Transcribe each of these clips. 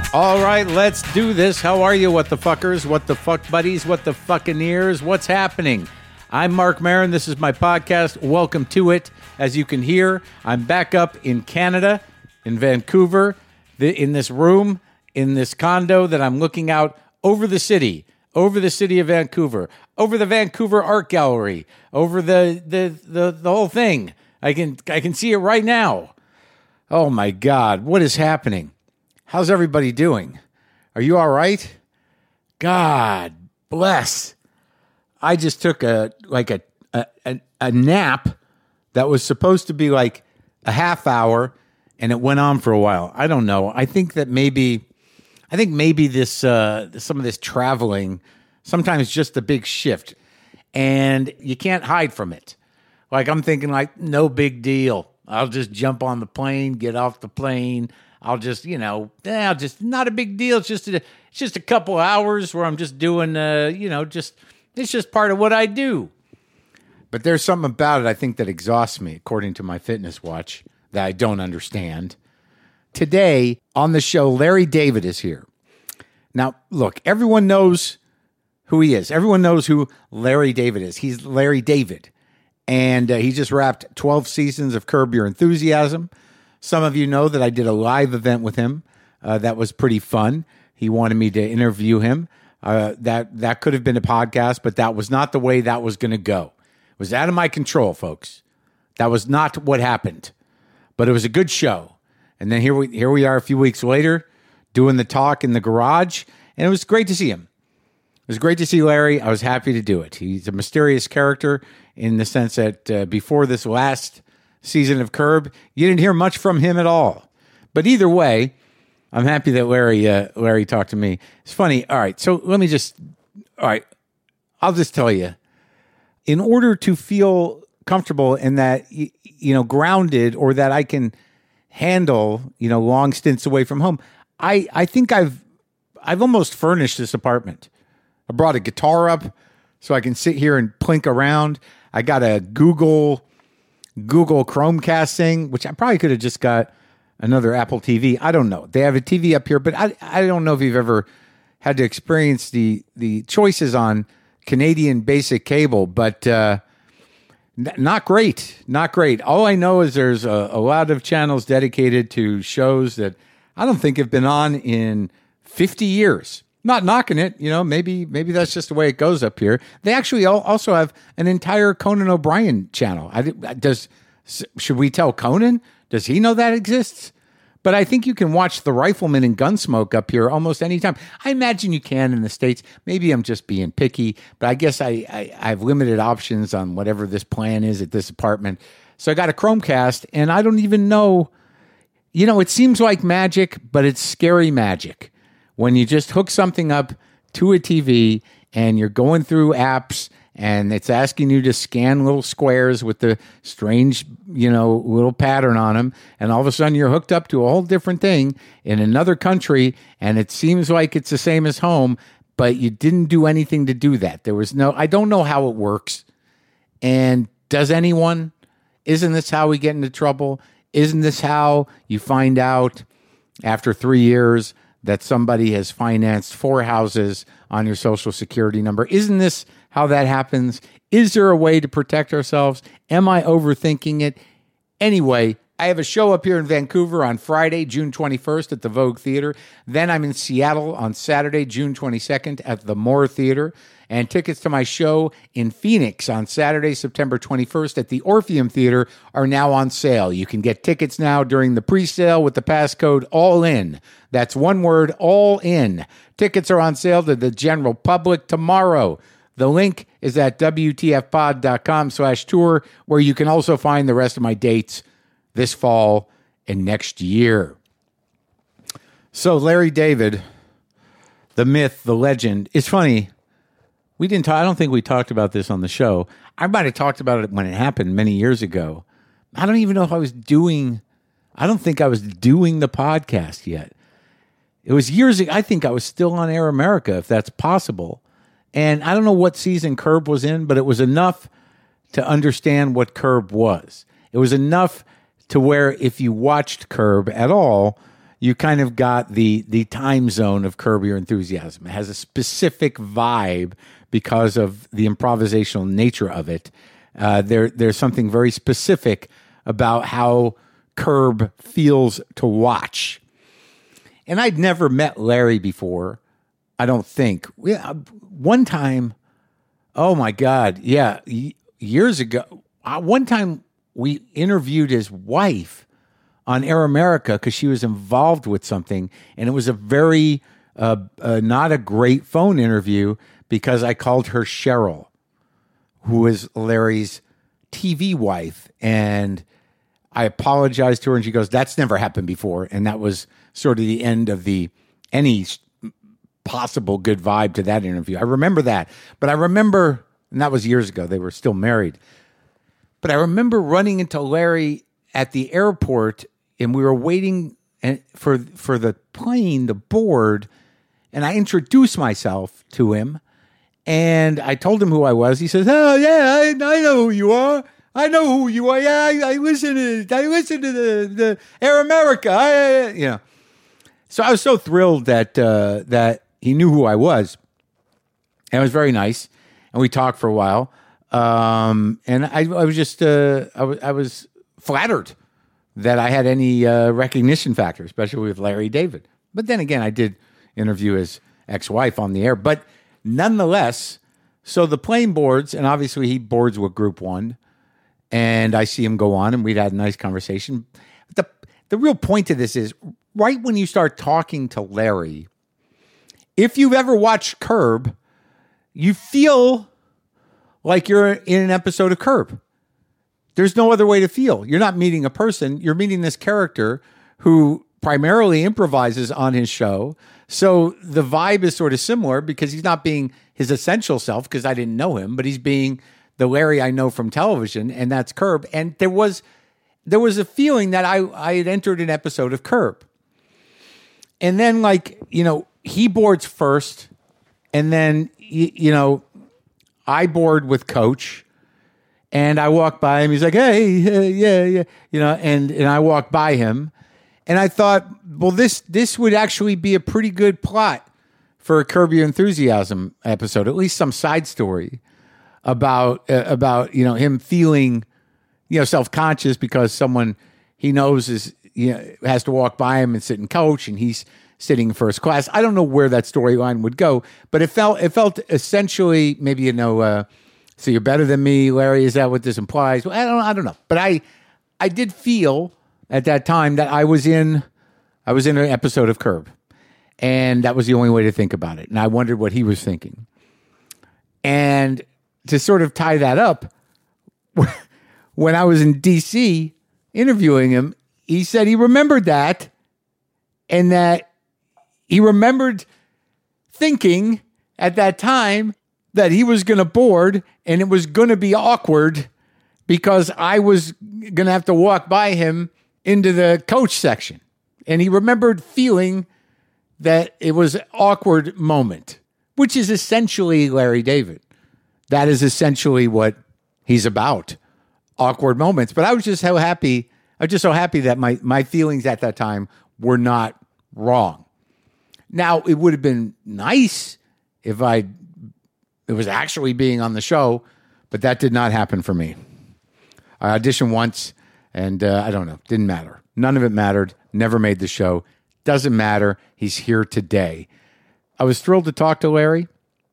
All right, let's do this. How are you, what the fuckers, what the fuck buddies, what the fucking ears? What's happening? I'm Mark Maron. This is my podcast. Welcome to it. As you can hear, I'm back up in Canada, in Vancouver, in this room, in this condo that I'm looking out over the city of Vancouver, over the Vancouver Art Gallery, over the whole thing. I can see it right now. Oh my God, what is happening? How's everybody doing? Are you all right? God bless. I just took a nap that was supposed to be like a half hour, and it went on for a while. I don't know. I think maybe this some of this traveling sometimes just a big shift, and you can't hide from it. Like I'm thinking, like no big deal. I'll just jump on the plane, get off the plane. I'll just, just not a big deal. It's just a couple hours where I'm just doing, it's just part of what I do. But there's something about it, I think, that exhausts me, according to my fitness watch, that I don't understand. Today on the show, Larry David is here. Now, look, everyone knows who he is. Everyone knows who Larry David is. He's Larry David. And he just wrapped 12 seasons of Curb Your Enthusiasm. Some of you know that I did a live event with him. That was pretty fun. He wanted me to interview him. That could have been a podcast, but that was not the way that was going to go. It was out of my control, folks. That was not what happened. But it was a good show. And then here we are a few weeks later doing the talk in the garage, and it was great to see him. It was great to see Larry. I was happy to do it. He's a mysterious character in the sense that before this last season of Curb, you didn't hear much from him at all. But either way, I'm happy that Larry talked to me. It's funny. All right, so I'll just tell you. In order to feel comfortable and that, grounded, or that I can handle, long stints away from home, I think I've almost furnished this apartment. I brought a guitar up so I can sit here and plink around. I got a Google Chromecast thing, which I probably could have just got another Apple TV. I don't know. They have a TV up here, but I don't know if you've ever had to experience the choices on Canadian basic cable, but not great. Not great. All I know is there's a lot of channels dedicated to shows that I don't think have been on in 50 years. Not knocking it, maybe that's just the way it goes up here. They actually also have an entire Conan O'Brien channel. Should we tell Conan? Does he know that exists? But I think you can watch The Rifleman and Gunsmoke up here almost any time. I imagine you can in the States. Maybe I'm just being picky, but I guess I have limited options on whatever this plan is at this apartment. So I got a Chromecast, and I don't even know. It seems like magic, but it's scary magic. When you just hook something up to a TV and you're going through apps and it's asking you to scan little squares with the strange, little pattern on them, and all of a sudden you're hooked up to a whole different thing in another country, and it seems like it's the same as home, but you didn't do anything to do that. I don't know how it works. And does anyone? Isn't this how we get into trouble? Isn't this how you find out after 3 years that somebody has financed 4 houses on your Social Security number? Isn't this how that happens? Is there a way to protect ourselves? Am I overthinking it? Anyway, I have a show up here in Vancouver on Friday, June 21st at the Vogue Theater. Then I'm in Seattle on Saturday, June 22nd at the Moore Theater. And tickets to my show in Phoenix on Saturday, September 21st at the Orpheum Theater are now on sale. You can get tickets now during the pre-sale with the passcode ALLIN. That's one word, ALLIN. Tickets are on sale to the general public tomorrow. The link is at WTFpod.com/tour, where you can also find the rest of my dates this fall and next year. So Larry David, the myth, the legend. It's funny. I don't think we talked about this on the show. I might have talked about it when it happened many years ago. I don't even know if I don't think I was doing the podcast yet. It was years ago. I think I was still on Air America, if that's possible. And I don't know what season Curb was in, but it was enough to understand what Curb was. It was enough to where if you watched Curb at all, you kind of got the time zone of Curb Your Enthusiasm. It has a specific vibe because of the improvisational nature of it. There's something very specific about how Curb feels to watch. And I'd never met Larry before, I don't think. One time, oh my God, yeah, years ago, one time we interviewed his wife on Air America because she was involved with something, and it was a very not a great phone interview because I called her Cheryl, who is Larry's TV wife, and I apologized to her, and she goes, "That's never happened before," and that was sort of the end of any possible good vibe to that interview. I remember that, but I remember, and that was years ago. They were still married, but I remember running into Larry at the airport, and we were waiting for the plane to board, and I introduced myself to him, and I told him who I was. He says, "Oh yeah, I know who you are. I know who you are. Yeah, I listen to the Air America. So I was so thrilled that he knew who I was, and it was very nice, and we talked for a while. And I was just I was flattered that I had any recognition factor, especially with Larry David. But then again, I did interview his ex-wife on the air. But nonetheless, so the plane boards, and obviously he boards with Group One, and I see him go on, and we'd had a nice conversation. The real point to this is, right when you start talking to Larry, if you've ever watched Curb, you feel like you're in an episode of Curb. There's no other way to feel. You're not meeting a person. You're meeting this character who primarily improvises on his show. So the vibe is sort of similar because he's not being his essential self, because I didn't know him, but he's being the Larry I know from television, and that's Curb. And there was a feeling that I had entered an episode of Curb. And then, he boards first, and then, I board with Coach, and I walk by him. He's like, "Hey, yeah," and I walk by him, and I thought, well, this would actually be a pretty good plot for a Curb Your Enthusiasm episode, at least some side story about him feeling self-conscious because someone he knows is has to walk by him and sit in Coach, and he's sitting in first class. I don't know where that storyline would go, but it felt essentially maybe so you're better than me, Larry. Is that what this implies? Well, I don't know, but I did feel at that time that I was in an episode of Curb, and that was the only way to think about it. And I wondered what he was thinking, and to sort of tie that up, when I was in DC interviewing him, he said he remembered that, and that he remembered thinking at that time that he was going to board and it was going to be awkward because I was going to have to walk by him into the Coach section. And he remembered feeling that it was an awkward moment, which is essentially Larry David. That is essentially what he's about, awkward moments. But I was just so happy. I was just so happy that my feelings at that time were not wrong. Now, it would have been nice if it was actually being on the show, but that did not happen for me. I auditioned once, and I don't know, didn't matter. None of it mattered. Never made the show. Doesn't matter. He's here today. I was thrilled to talk to Larry.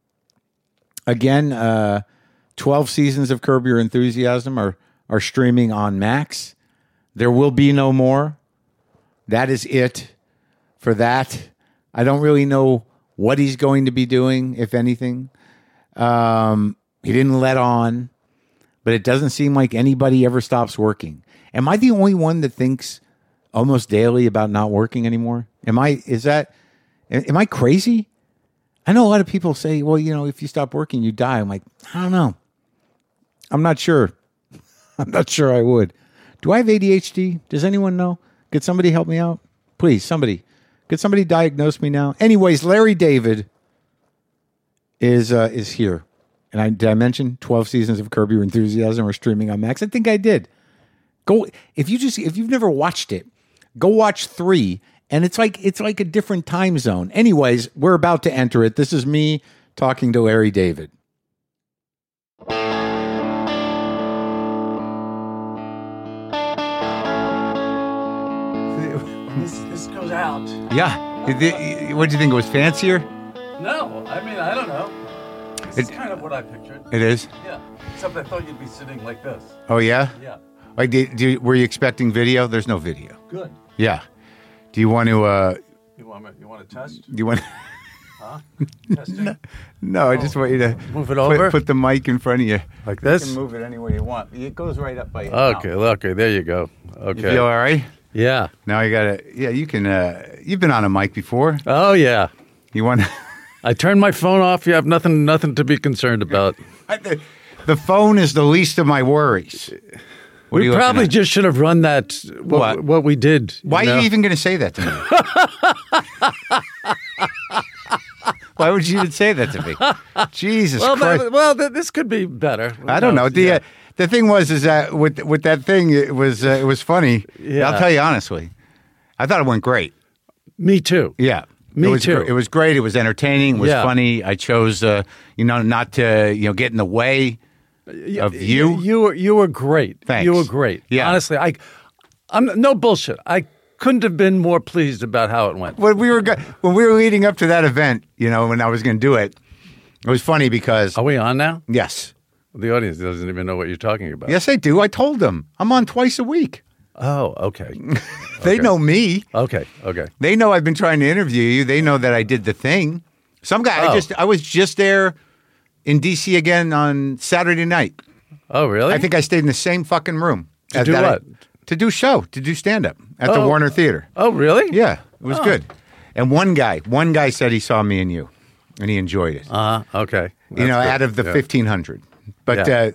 Again, 12 seasons of Curb Your Enthusiasm are streaming on Max. There will be no more. That is it for that. I don't really know what he's going to be doing, if anything. He didn't let on, but it doesn't seem like anybody ever stops working. Am I the only one that thinks almost daily about not working anymore? Am I crazy? I know a lot of people say, well, if you stop working, you die. I'm like, I don't know. I'm not sure. I'm not sure I would. Do I have ADHD? Does anyone know? Could somebody help me out? Please, somebody. Could somebody diagnose me now? Anyways, Larry David is here. And did I mention 12 seasons of Curb Your Enthusiasm are streaming on Max? I think I did. Go if you've never watched it, go watch 3 And it's like a different time zone. Anyways, we're about to enter it. This is me talking to Larry David. This goes out. Yeah. What did you think? It was fancier? No, I mean, I don't know. This is kind of what I pictured. It is? Yeah. Except I thought you'd be sitting like this. Oh, yeah? Yeah. Like, were you expecting video? There's no video. Good. Yeah. Do you want to... You want to test? Do you want... Huh? Testing? No, I just want you to... Move it over? Put the mic in front of you. Like You this? can move it any way you want. It goes right up by your Okay, mouth. okay, there you go. Okay. You feel all right? Yeah. Now you got to... Yeah, you can... you've been on a mic before. Oh, yeah. You want... I turned my phone off. You have nothing to be concerned about. The phone is the least of my worries. What are We you looking probably at? just should have run that, what we did. Why are you even going to say that to me? Why would you even say that to me? Jesus Christ. This could be better. I don't know. Yeah. The thing was that with that thing, it was funny. Yeah. I'll tell you honestly. I thought it went great. Me too. Yeah. Me too. It was great. It was entertaining. It was Yeah. funny. I chose, not to, get in the way of you. You were great. Thanks. You were great. Yeah. Honestly, I'm no bullshit. I couldn't have been more pleased about how it went. When we were leading up to that event, when I was going to do it, it was funny because Are we on now? yes, The audience doesn't even know what you're talking about. yes, I do. I told them I'm on twice a week. Oh, okay. They Okay. know me. Okay. They know I've been trying to interview you. They know that I did the thing. Some guy. Oh. I was just there in DC again on Saturday night. Oh, really? I think I stayed in the same fucking room. To do what? To do stand up at the Oh. Warner Theater. Oh, really? Yeah, it was good. And one guy said he saw me and you, and he enjoyed it. Okay. Out of the 1,500. But Yeah.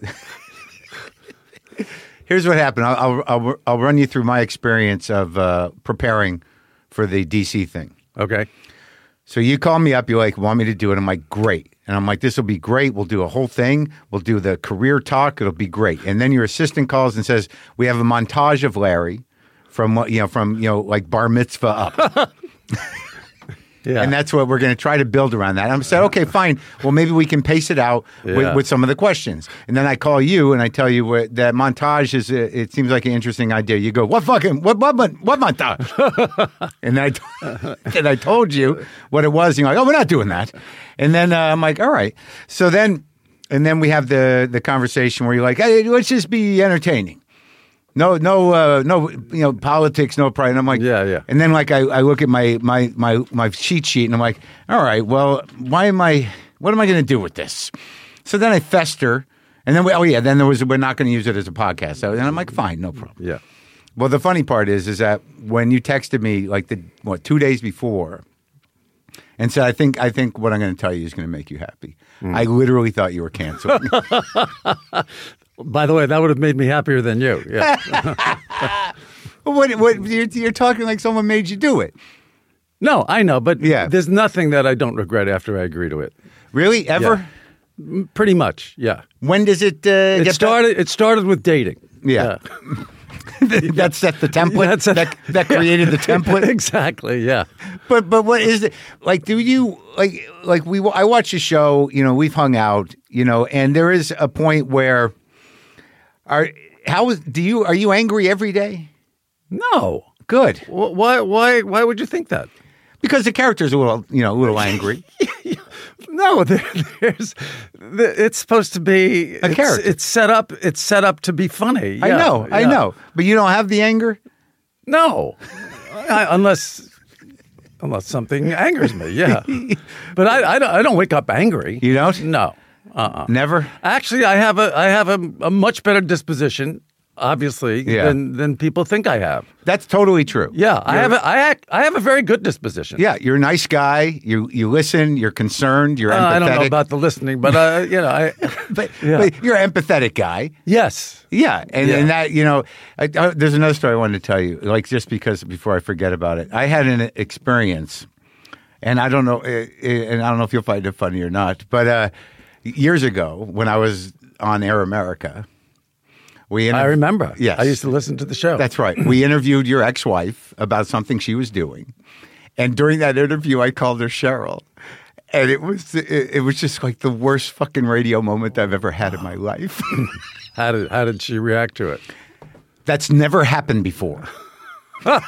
here's what happened. I'll run you through my experience of preparing for the DC thing. Okay. So you call me up. You're like, want me to do it? I'm like, great. And I'm like, this will be great. We'll do a whole thing. We'll do the career talk. It'll be great. And then your assistant calls and says, we have a montage of Larry from like bar mitzvah up. Yeah. And that's what we're going to try to build around that. And I said, okay, fine. Well, maybe we can pace it out Yeah. with some of the questions. And then I call you and I tell you that montage is. It seems like an interesting idea. You go, what montage? And I told you what it was. And you're like, oh, we're not doing that. And then I'm like, all right. So then we have the conversation where you're like, hey, let's just be entertaining. No, politics, no pride. And I'm like, Yeah. And then like I look at my cheat sheet and I'm like, all right, well, what am I going to do with this? So then I fester, and then we're not going to use it as a podcast. So, and I'm like, fine, no problem. Yeah. Well, the funny part is that when you texted me like 2 days before, and said, I think what I'm going to tell you is going to make you happy. I literally thought you were canceling. By the way, that would have made me happier than you. Yeah. What you're talking like someone made you do it. No, I know, but Yeah. there's nothing that I don't regret after I agree to it. Really? Ever? Pretty much, yeah. When does it It started with dating. Yeah. That set the template. That's that created the template. Exactly, yeah. But what is it like? Do you like I watch a show? We've hung out. And there is a point where are you angry every day? No. Good, Why would you think that? because the character's a little angry. No, it's supposed to be A character. It's set up to be funny. I Yeah, I yeah. know, but you don't have the anger. No, unless something angers me. Yeah, but I don't wake up angry. You don't? No. Never. Actually, I have a much better disposition, obviously, Yeah. than people think I have. That's totally true. Yeah, I have a very good disposition. Yeah, you're a nice guy. You listen. You're concerned. You're empathetic. I don't know about the listening, but but Yeah. yes. Yeah, and Yeah. and that there's another story I wanted to tell you, like just because before I forget about it, I had an experience, and I don't know if you'll find it funny or not, but years ago when I was on Air America, I remember. Yes. I used to listen to the show. That's right. We interviewed your ex-wife about something she was doing. And during that interview, I called her Cheryl. And it was just like the worst fucking radio moment I've ever had in my life. How did she react to it? That's never happened before. And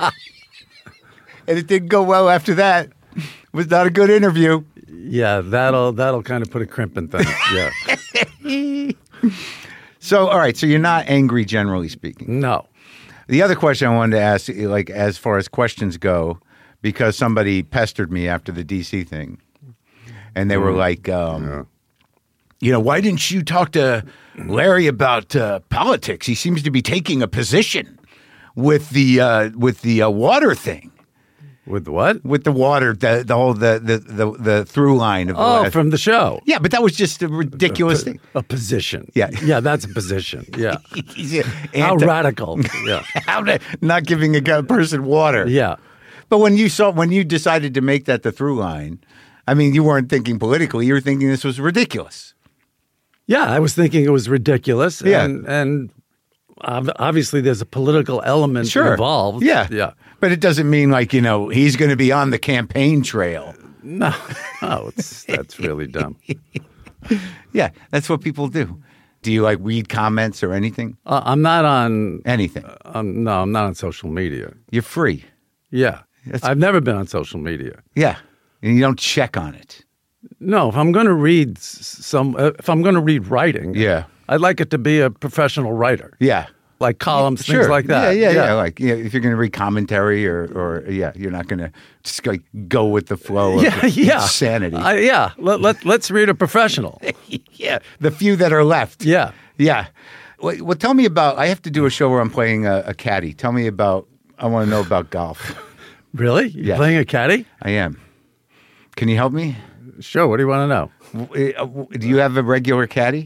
it didn't go well after that. It was not a good interview. Yeah, that'll kind of put a crimp in things. Yeah. So, all right. So you're not angry, generally speaking. No. The other question I wanted to ask, like as far as questions go, because somebody pestered me after the DC thing, and they were like, why didn't you talk to Larry about politics? He seems to be taking a position with the water thing. With what? With the water, the through line of the last. From the show. Yeah, but that was just a ridiculous thing. A position. Yeah. Yeah, that's a position. Yeah. How Anti- radical. Yeah. Not giving a person water. Yeah. But when you decided to make that the through line, I mean, you weren't thinking politically. You were thinking this was ridiculous. Yeah, I was thinking it was ridiculous. Yeah. And obviously there's a political element involved. Yeah. Yeah. But it doesn't mean like, he's going to be on the campaign trail. No, that's really dumb. Yeah, that's what people do. Do you like read comments or anything? I'm not on Anything. No, I'm not on social media. You're free. Yeah. I've never been on social media. Yeah. And you don't check on it. No, if I'm going to read if I'm going to read writing, Yeah. I'd like it to be a professional writer. Yeah. Like columns, Sure. things like that. Yeah. Like, if you're going to read commentary or you're not going to just like go with the flow of insanity. Let's read a professional. Yeah. The few that are left. Yeah. Yeah. Well, tell me about, I have to do a show where I'm playing a caddy. Tell me about, I want to know about golf. Really? You're playing a caddy? I am. Can you help me? Sure. What do you want to know? Do you have a regular caddy?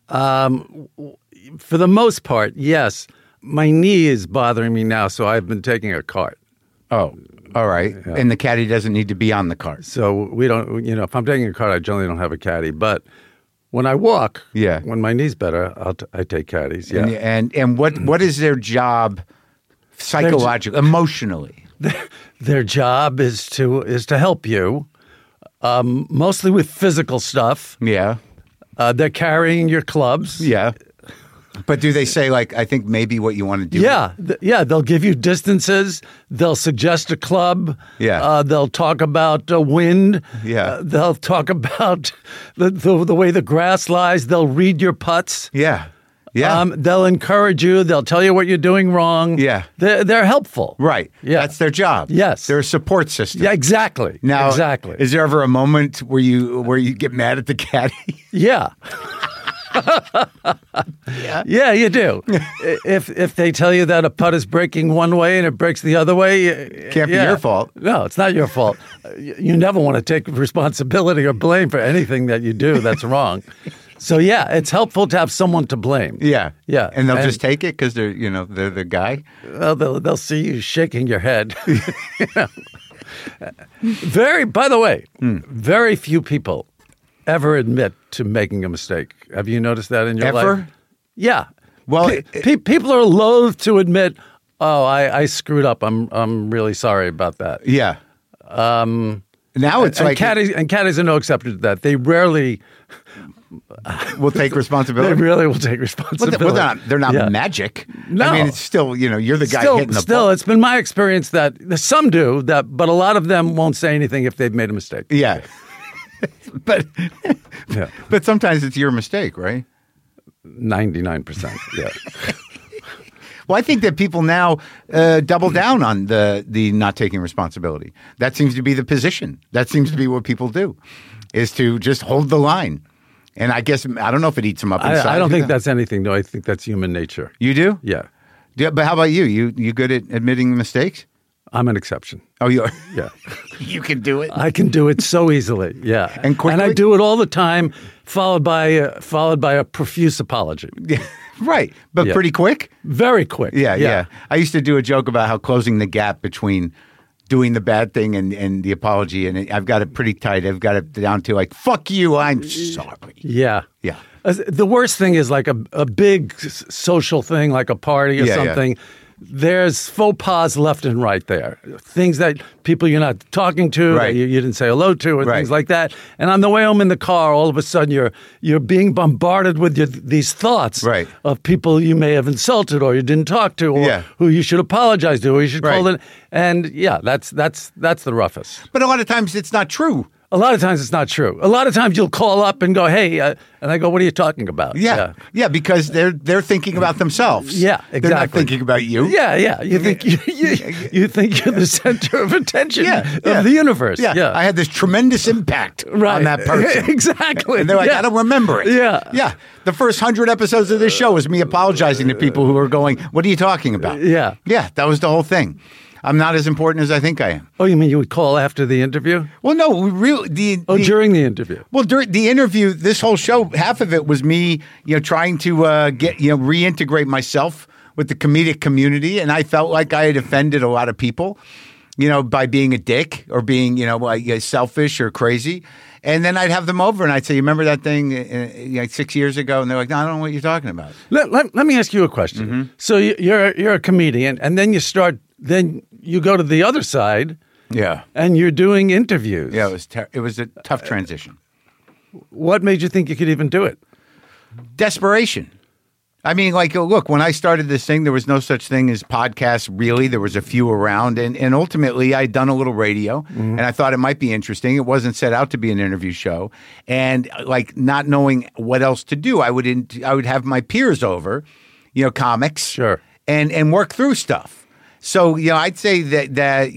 For the most part, yes. My knee is bothering me now, so I've been taking a cart. Oh, all right. Yeah. And the caddy doesn't need to be on the cart. So we don't, if I'm taking a cart, I generally don't have a caddy. But when I walk, when my knee's better, I take caddies. Yeah. And what is their job psychologically, emotionally? Their job is to help you, mostly with physical stuff. Yeah. They're carrying your clubs. Yeah. But do they say, like, I think maybe what you want to do? Yeah. They'll give you distances. They'll suggest a club. Yeah. They'll talk about wind. Yeah. They'll talk about the way the grass lies. They'll read your putts. Yeah. Yeah. They'll encourage you. They'll tell you what you're doing wrong. Yeah. They're helpful. Right. Yeah. That's their job. Yes. They're a support system. Yeah, exactly. Now, exactly. Is there ever a moment where you get mad at the caddy? Yeah. Yeah, you do. If they tell you that a putt is breaking one way and it breaks the other way, can't be your fault. No, it's not your fault. You never want to take responsibility or blame for anything that you do that's wrong. So yeah, it's helpful to have someone to blame. Yeah, yeah, and they'll just take it because they're the guy. Well, they'll see you shaking your head. By the way, very few people ever admit to making a mistake. Have you noticed that in your life? Ever? Yeah. Well, people are loath to admit, "Oh, I screwed up. I'm really sorry about that." Yeah. Now it's like caddies are no exception to that. They rarely will take responsibility. They really will take responsibility. They're not magic. No. I mean, it's still, you're the guy hitting the ball. It's been my experience that some do that, but a lot of them won't say anything if they've made a mistake. Yeah. But sometimes it's your mistake, right? 99%. Yeah. Well, I think that people now double down on the not taking responsibility. That seems to be the position. That seems to be what people do, is to just hold the line. And I guess, I don't know if it eats them up inside. I don't think that's anything, though. I think that's human nature. You do? Yeah. But how about you? You good at admitting mistakes? I'm an exception. Oh, you are? Yeah. You can do it? I can do it so easily, yeah. And quickly? And I do it all the time, followed by a profuse apology. Yeah. Right. But pretty quick? Very quick. Yeah. I used to do a joke about how closing the gap between doing the bad thing and the apology, and I've got it pretty tight. I've got it down to like, fuck you, I'm sorry. Yeah. Yeah. The worst thing is like a big social thing, like a party or something. There's faux pas left and right there. Things that people you're not talking to, that you didn't say hello to, or things like that. And on the way home in the car, all of a sudden you're being bombarded with these thoughts of people you may have insulted or you didn't talk to, or who you should apologize to, or you should call them. And that's the roughest. But a lot of times it's not true. A lot of times it's not true. A lot of times you'll call up and go, "Hey," and I go, "What are you talking about?" Yeah, because they're thinking about themselves. Yeah, exactly. They're not thinking about you. Yeah. You think you think you're the center of attention of the universe. Yeah. I had this tremendous impact on that person. Exactly. And they're like, I don't remember it. Yeah. The first 100 episodes of this show was me apologizing to people who were going, "What are you talking about?" Yeah. That was the whole thing. I'm not as important as I think I am. Oh, you mean you would call after the interview? Well, no, we really. During the interview. Well, during the interview, this whole show, half of it was me, trying to reintegrate myself with the comedic community, and I felt like I had offended a lot of people, by being a dick or being, selfish or crazy. And then I'd have them over and I'd say, "You remember that thing 6 years ago?" And they're like, "No, I don't know what you're talking about." Let me ask you a question. Mm-hmm. So you're a comedian, and then then you go to the other side. Yeah. And you're doing interviews. Yeah, it was a tough transition. What made you think you could even do it? Desperation. I mean, look, when I started this thing, there was no such thing as podcasts, really. There was a few around. And ultimately, I'd done a little radio, and I thought it might be interesting. It wasn't set out to be an interview show. And, not knowing what else to do, I would have my peers over, comics. Sure. And work through stuff. So, I'd say that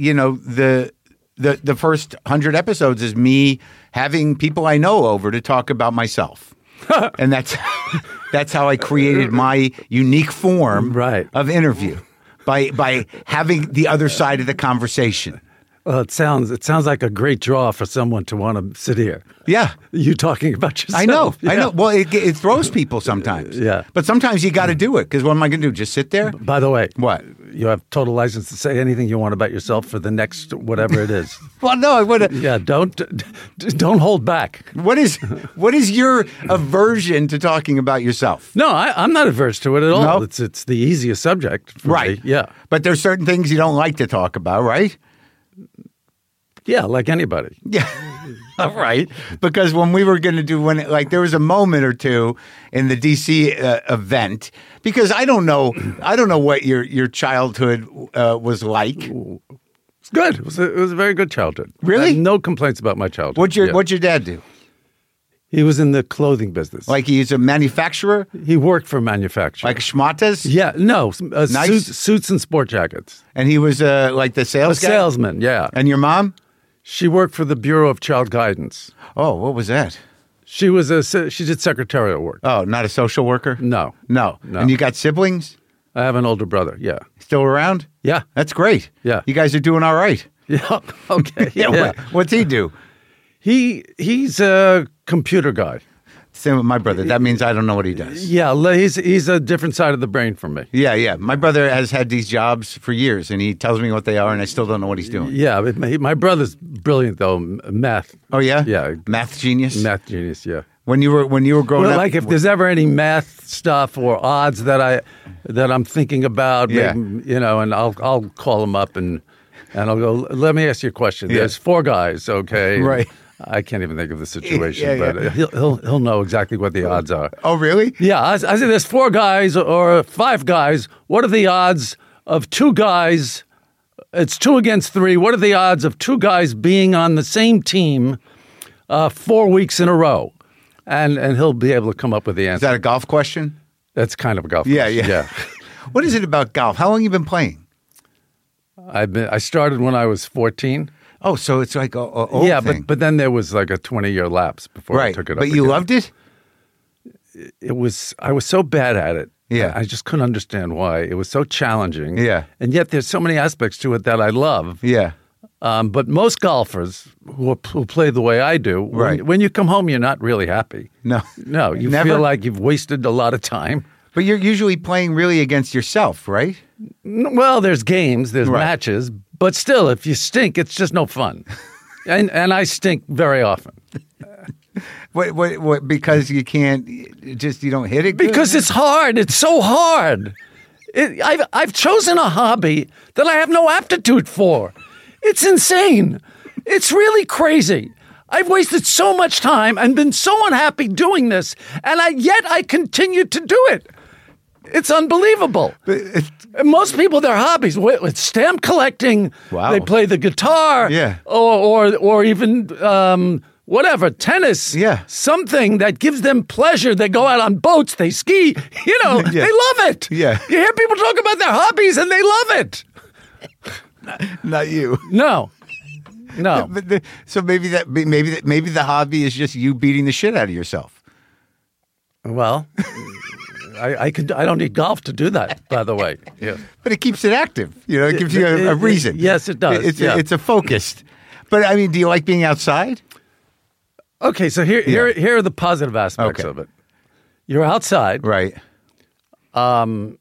the first 100 episodes is me having people I know over to talk about myself. And that's how I created my unique form of interview, by having the other side of the conversation. Well, it sounds like a great draw for someone to want to sit here. Yeah. You talking about yourself. I know. Well, it throws people sometimes. Yeah. But sometimes you got to do it, because what am I going to do? Just sit there? By the way. What? You have total license to say anything you want about yourself for the next whatever it is. Well, no, I would. Yeah, don't hold back. What is your aversion to talking about yourself? No, I'm not averse to it at all. No? It's the easiest subject for me. Yeah. But there's certain things you don't like to talk about, right? Yeah, like anybody. Yeah. All right. Because when we were going to do there was a moment or two in the DC event, because I don't know what your childhood was like. It's good. It was a very good childhood. Really? I have no complaints about my childhood. What'd your dad do? He was in the clothing business. Like he's a manufacturer? He worked for a manufacturer. Like Schmatas? Yeah, no. Nice. Suits and sport jackets. And he was like the sales guy? Salesman, yeah. And your mom? She worked for the Bureau of Child Guidance. Oh, what was that? She did secretarial work. Oh, not a social worker? No. And you got siblings? I have an older brother, yeah. Still around? Yeah. That's great. Yeah. You guys are doing all right. Yeah, okay. Yeah. What's he do? He's a computer guy. Same with my brother. That means I don't know what he does. Yeah, he's a different side of the brain from me. Yeah. My brother has had these jobs for years, and he tells me what they are, and I still don't know what he's doing. Yeah, but my brother's brilliant though. Math. Oh yeah. Yeah. Math genius. Math genius. Yeah. When you were growing up, like if there's ever any math stuff or odds that I'm thinking about, maybe, and I'll call him up and I'll go. Let me ask you a question. There's 4 guys, okay? Right. I can't even think of the situation, but he'll know exactly what the odds are. Oh, really? Yeah, I said there's 4 guys or 5 guys. What are the odds of 2 guys? It's 2 against 3. What are the odds of 2 guys being on the same team 4 weeks in a row? And he'll be able to come up with the answer. Is that a golf question? That's kind of a golf question. Yeah. What is it about golf? How long have you been playing? I started when I was 14. Oh, so it's like a old thing. but then there was like a 20-year lapse before I took it up. But you loved it? I was so bad at it. Yeah. I just couldn't understand why. It was so challenging. Yeah. And yet there's so many aspects to it that I love. Yeah. But most golfers who play the way I do, when you come home, you're not really happy. No. No, you Never? feel like you've wasted a lot of time. But you're usually playing really against yourself, right? Well, there's games, there's matches, But still, if you stink, it's just no fun. And I stink very often. What? Because you can't, you don't hit it good? Because it's hard. It's so hard. I've chosen a hobby that I have no aptitude for. It's insane. It's really crazy. I've wasted so much time and been so unhappy doing this, and yet I continue to do it. It's unbelievable. Most people, their hobbies, it's stamp collecting. Wow. They play the guitar. Yeah. Or even whatever, tennis. Yeah. Something that gives them pleasure. They go out on boats. They ski. They love it. Yeah. You hear people talk about their hobbies, and they love it. Not you. No. So maybe the hobby is just you beating the shit out of yourself. Well, I don't need golf to do that, by the way. Yeah. But it keeps it active. It gives you a reason. Yes, it does. It's a focused. But I mean, do you like being outside? Okay, so here are the positive aspects of it. You're outside, right? And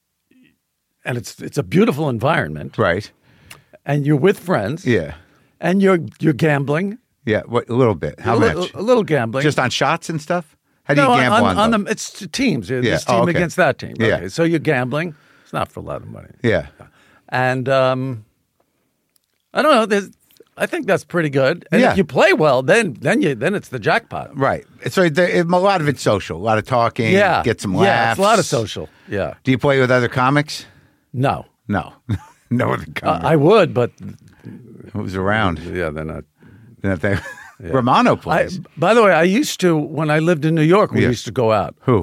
it's a beautiful environment, right? And you're with friends, yeah. And you're gambling, yeah. What, a little bit? How much? A little gambling, just on shots and stuff. How do you gamble on them? It's teams. This team against that team. Okay. Yeah. So you're gambling. It's not for a lot of money. Yeah. And I don't know. I think that's pretty good. And if you play well, then it's the jackpot. Right. So a lot of it's social. A lot of talking. Yeah. Get some laughs. Yeah, it's a lot of social. Yeah. Do you play with other comics? No. No other comics. I would, but who's around? Yeah, they're not. Yeah. Romano plays. By the way, I used to, when I lived in New York, we used to go out. Who?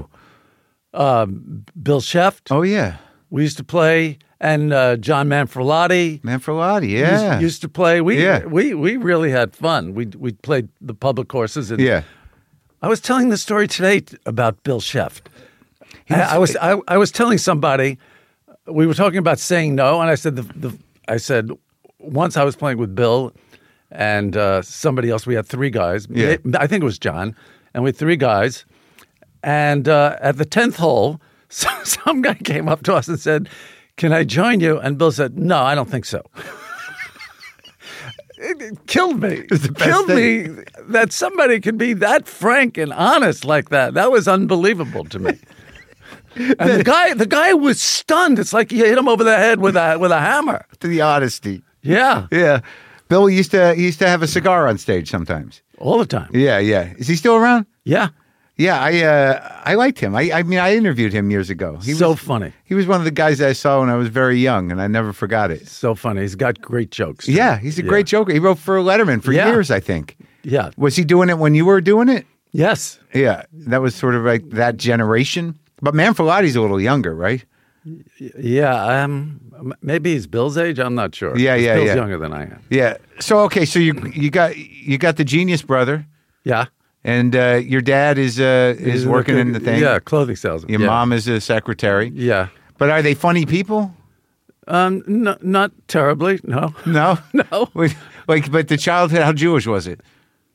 Bill Sheft. Oh, yeah. We used to play, and John Manfrotati. Manfrotati, yeah. Used to play. We really had fun. We played the public courses. And I was telling the story today about Bill Sheft. I was telling somebody, we were talking about saying no, and I said once I was playing with Bill and somebody else. We had three guys. Yeah. I think it was John. And we had three guys. And at the 10th hole, some guy came up to us and said, "Can I join you?" And Bill said, "No, I don't think so." It killed me. Killed me that somebody could be that frank and honest like that. That was unbelievable to me. And the guy was stunned. It's like you hit him over the head with a hammer. To the honesty. Yeah. Yeah. Bill used to have a cigar on stage sometimes. All the time. Yeah, yeah. Is he still around? Yeah. Yeah, I liked him. I mean, I interviewed him years ago. He was funny. He was one of the guys that I saw when I was very young, and I never forgot it. So funny. He's got great jokes, too. Yeah, he's a great joker. He wrote for Letterman for years, I think. Yeah. Was he doing it when you were doing it? Yes. Yeah, that was sort of like that generation. But Manfrotati's a little younger, right? Yeah, maybe he's Bill's age. I'm not sure. Yeah, Bill's younger than I am. Yeah. So okay, so you got the genius brother. Yeah. And your dad is working in the thing. Yeah, clothing salesman. Your mom is a secretary. Yeah. But are they funny people? No, not terribly. No. No. No. Like, but the childhood, how Jewish was it?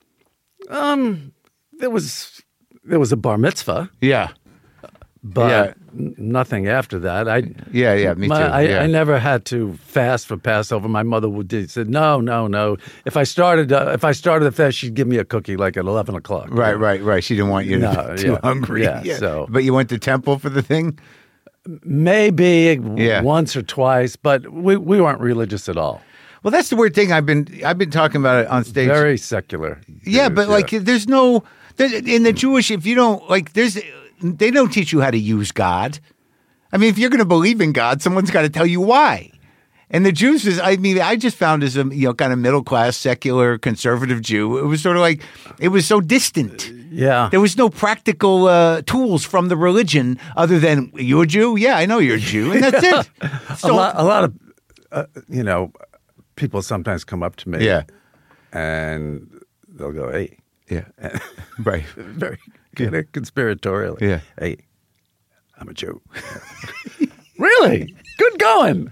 There was a bar mitzvah. Yeah. But nothing after that. Me too. I never had to fast for Passover. My mother said, no. If I started the fast, she'd give me a cookie like at 11 o'clock. Right. She didn't want you to be too hungry. Yeah. So. But you went to temple for the thing? Maybe once or twice, but we weren't religious at all. Well, that's the weird thing. I've been talking about it on stage. Very secular. Yeah, but like there's in the Jewish, if you don't like, they don't teach you how to use God. I mean, if you're going to believe in God, someone's got to tell you why. And the Jews I just found as a kind of middle class, secular, conservative Jew, it was sort of like it was so distant. Yeah, there was no practical tools from the religion other than you're a Jew. Yeah, I know you're a Jew, and that's it. So, a lot of people sometimes come up to me. Yeah, and they'll go, "Hey." Yeah, right. Very kind of conspiratorially. Yeah. Hey, I'm a Jew. Really? Good going.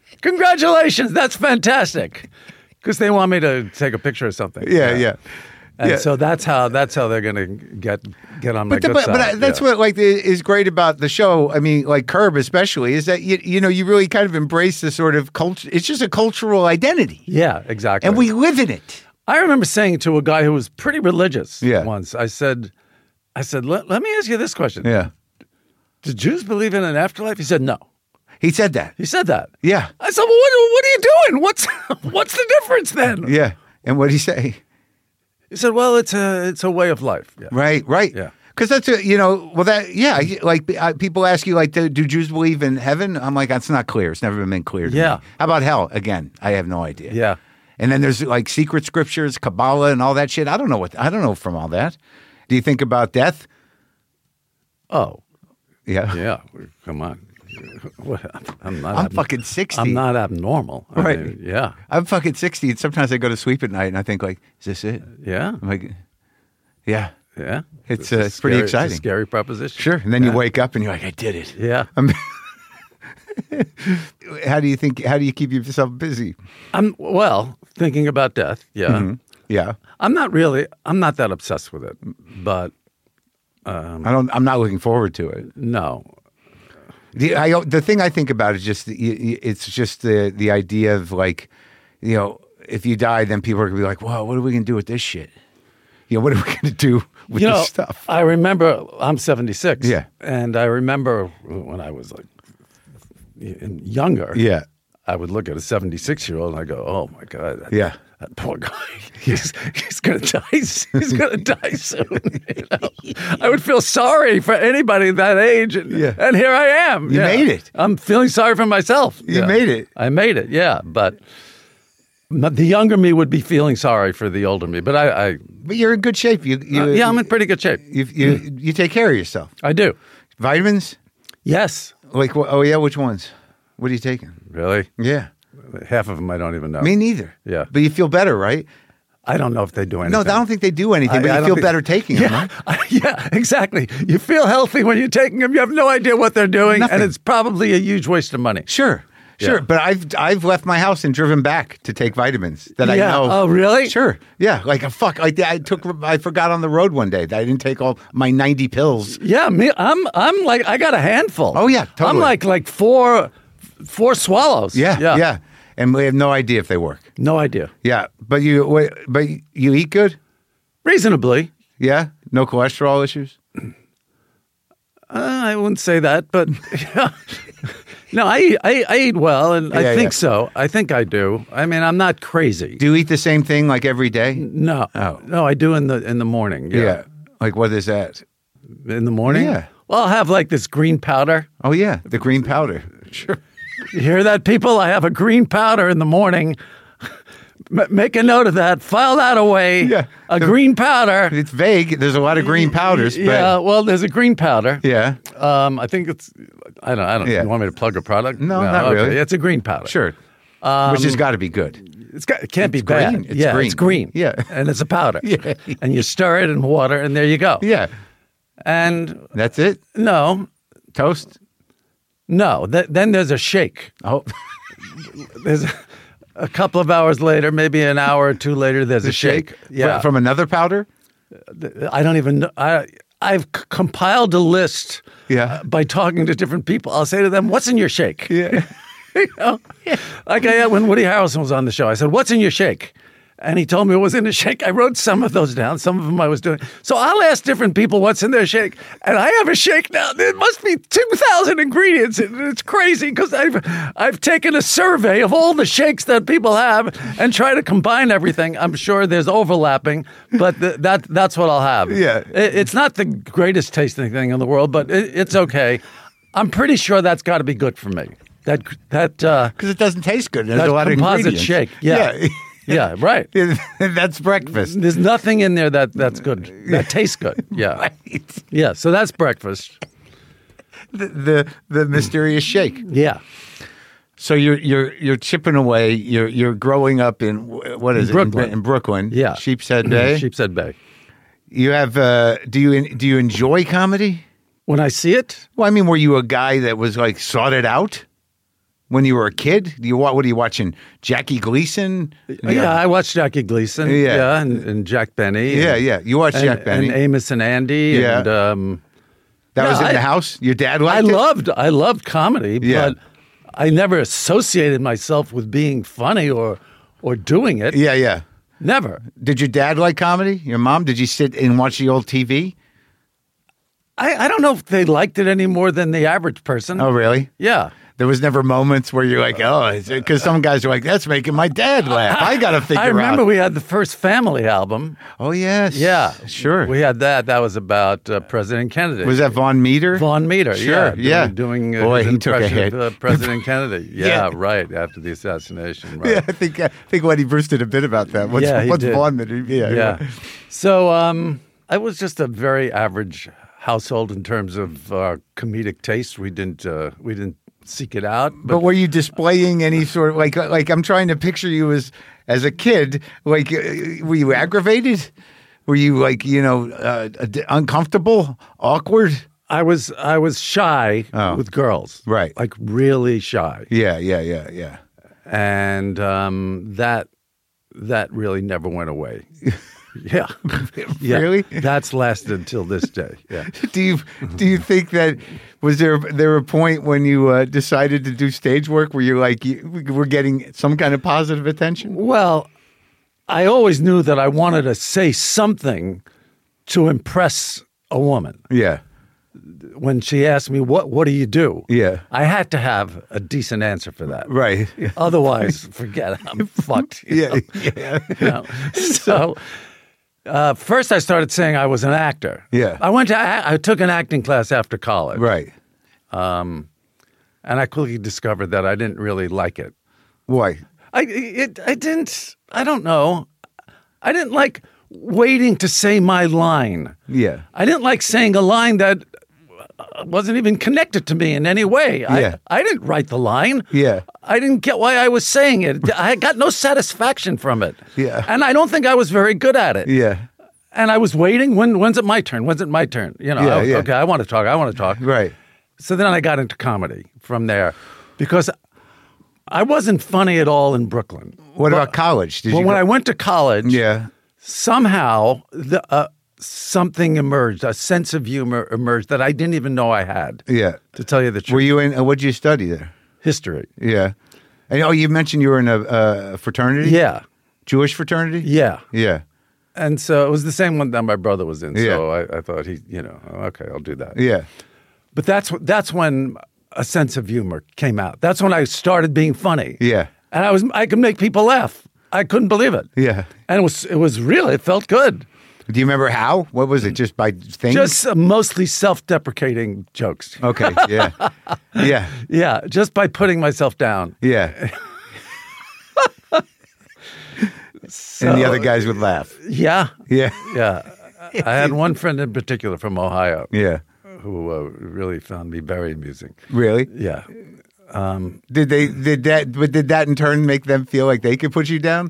Congratulations. That's fantastic. Because they want me to take a picture or something. Yeah. And so that's how they're going to get on my good side. But that's what like is great about the show. I mean, like Curb especially, is that you know you really kind of embrace the sort of culture. It's just a cultural identity. Yeah, exactly. And we live in it. I remember saying to a guy who was pretty religious once, I said, let me ask you this question. Yeah. Do Jews believe in an afterlife? He said no. He said that. He said that. Yeah. I said, well, what are you doing? What's the difference then? Yeah. And what did he say? He said, well, it's a way of life. Yeah. Right. Yeah. Because that's like people ask you like, do Jews believe in heaven? I'm like, that's not clear. It's never been made clear to me. How about hell? Again, I have no idea. Yeah. And then there's like secret scriptures, Kabbalah, and all that shit. I don't know from all that. Do you think about death? Oh. Yeah. Yeah. Come on. I'm fucking 60. I'm not abnormal. Right. I mean, yeah. I'm fucking 60. And sometimes I go to sleep at night and I think like, is this it? Yeah. I'm like, yeah. Yeah. It's pretty exciting. It's a scary proposition. Sure. And then you wake up and you're like, I did it. Yeah. How do you keep yourself busy? Well, thinking about death. Yeah. Mm-hmm. Yeah. I'm not that obsessed with it, but I'm not looking forward to it. No. The thing I think about is just it's just the idea of like, you know, if you die, then people are gonna be like, "Wow, what are we gonna do with this shit? You know, what are we gonna do with this stuff?" I remember I'm 76. Yeah, and I remember when I was like younger. Yeah, I would look at a 76-year-old and I go, "Oh my God, that poor guy, he's gonna die. He's gonna die soon." You know? I would feel sorry for anybody that age, and here I am. You made it. I'm feeling sorry for myself. You made it. I made it. Yeah, but the younger me would be feeling sorry for the older me. But But you're in good shape. I'm in pretty good shape. You take care of yourself. I do. Vitamins? Yes. Like, oh yeah, which ones? What are you taking? Really? Yeah. Half of them I don't even know. Me neither. Yeah. But you feel better, right? I don't know if they do anything. No, I don't think they do anything, but you feel better taking them, right? Yeah, exactly. You feel healthy when you're taking them. You have no idea what they're doing, Nothing. and it's probably a huge waste of money. Sure. But I've left my house and driven back to take vitamins that I know. Oh, really? Sure. Yeah. Like I forgot on the road one day that I didn't take all my 90 pills. Yeah, I'm like I got a handful. Oh yeah, totally. I'm like four swallows. Yeah. And we have no idea if they work. No idea. Yeah. But you eat good? Reasonably. Yeah. No cholesterol issues? I wouldn't say that, but no, I eat well, and I think so. I think I do. I mean, I'm not crazy. Do you eat the same thing like every day? No. Oh. No, I do in the morning. Yeah. Like what is that? In the morning? Yeah. Well, I'll have like this green powder. Oh yeah, the green powder. Sure. You hear that, people? I have a green powder in the morning. Make a note of that. File that away. Yeah. Green powder. It's vague. There's a lot of green powders. But Yeah, well, there's a green powder. Yeah. I think it's, I don't Yeah. You want me to plug a product? No, not really. It's a green powder. Sure. Which has got to be good. It can't be green. bad. It's green. Yeah. And it's a powder. Yeah. And you stir it in water, and there you go. Yeah. And That's it? no. Toast? No. Then there's a shake. Oh. There's a couple of hours later, maybe an hour or two later, there's a shake. Yeah. From another powder? I don't even know. I've compiled a list by talking to different people. I'll say to them, "What's in your shake?" Yeah. You know? Like when Woody Harrelson was on the show, I said, "What's in your shake?" And he told me what was in the shake. I wrote some of those down. Some of them I was doing. So I'll ask different people what's in their shake. And I have a shake now. There must be 2,000 ingredients. It's crazy because I've taken a survey of all the shakes that people have and try to combine everything. I'm sure there's overlapping, but that's what I'll have. Yeah. It's not the greatest tasting thing in the world, but it's okay. I'm pretty sure that's got to be good for me. Because it doesn't taste good. There's a lot of composite ingredients. shake. Yeah. Yeah, right. That's breakfast. There's nothing in there that's good. That tastes good. Yeah. Right. Yeah, so that's breakfast. The mysterious shake. Yeah. So you're chipping away. You're growing up in what is Brooklyn. In Brooklyn. Yeah. Sheepshead Bay. Sheepshead Bay. You have do you enjoy comedy? When I see it? Well, I mean, were you a guy that was like sought it out? When you were a kid? What are you watching? Jackie Gleason? Yeah, I watched Jackie Gleason. Yeah, and Jack Benny. Yeah. You watched Jack Benny. And Amos and Andy. Yeah. And, that was in the house? Your dad liked it? I loved comedy, but I never associated myself with being funny or doing it. Yeah. Never. Did your dad like comedy? Your mom? Did you sit and watch the old TV? I don't know if they liked it any more than the average person. Oh, really? Yeah. There was never moments where you're like, because some guys are like, that's making my dad laugh. I got to figure out. I remember we had the first Family album. Oh, yes. Yeah. Sure. We had that. That was about President Kennedy. Was that Von Meter? Von Meter, sure. Yeah. Doing Boy, he took a hit. President Kennedy. Yeah, right. After the assassination. Right. Yeah, I think Lenny Bruce did a bit about that. What's Von Meter? Yeah. So I was just a very average household in terms of comedic taste. We didn't seek it out. But were you displaying any sort of like I'm trying to picture you as a kid? Like, were you aggravated? Were you like uncomfortable, awkward? I was shy with girls, right? Like really shy. Yeah. And that really never went away. Yeah. Really? That's lasted until this day. Yeah. Do you think that was there a point when you decided to do stage work where you're like you were getting some kind of positive attention? Well, I always knew that I wanted to say something to impress a woman. Yeah. When she asked me, what do you do? Yeah. I had to have a decent answer for that. Right. Otherwise, forget it. I'm fucked. Yeah. So first I started saying I was an actor. Yeah. I took an acting class after college. Right. And I quickly discovered that I didn't really like it. Why? I don't know. I didn't like waiting to say my line. Yeah. I didn't like saying a line that wasn't even connected to me in any way. Yeah. I didn't write the line. Yeah. I didn't get why I was saying it. I got no satisfaction from it. Yeah. And I don't think I was very good at it. Yeah. And I was waiting. When's it my turn? When's it my turn? Okay, I want to talk. Right. So then I got into comedy from there because I wasn't funny at all in Brooklyn. What about college? When I went to college, somehow something emerged, a sense of humor emerged that I didn't even know I had. Yeah. To tell you the truth. Were you in, what did you study there? History. Yeah. And you mentioned you were in a fraternity? Yeah. Jewish fraternity? Yeah. Yeah. And so it was the same one that my brother was in. So Yeah. I thought okay, I'll do that. Yeah. But that's when a sense of humor came out. That's when I started being funny. Yeah. And I could make people laugh. I couldn't believe it. Yeah. And it felt good. Do you remember how? What was it? Just by things? Just mostly self-deprecating jokes. Okay. Yeah. Yeah. Yeah. Just by putting myself down. Yeah. And the other guys would laugh. Yeah. Yeah. Yeah. I had one friend in particular from Ohio. Yeah. Who really found me very amusing. Really? Yeah. Did that in turn make them feel like they could put you down?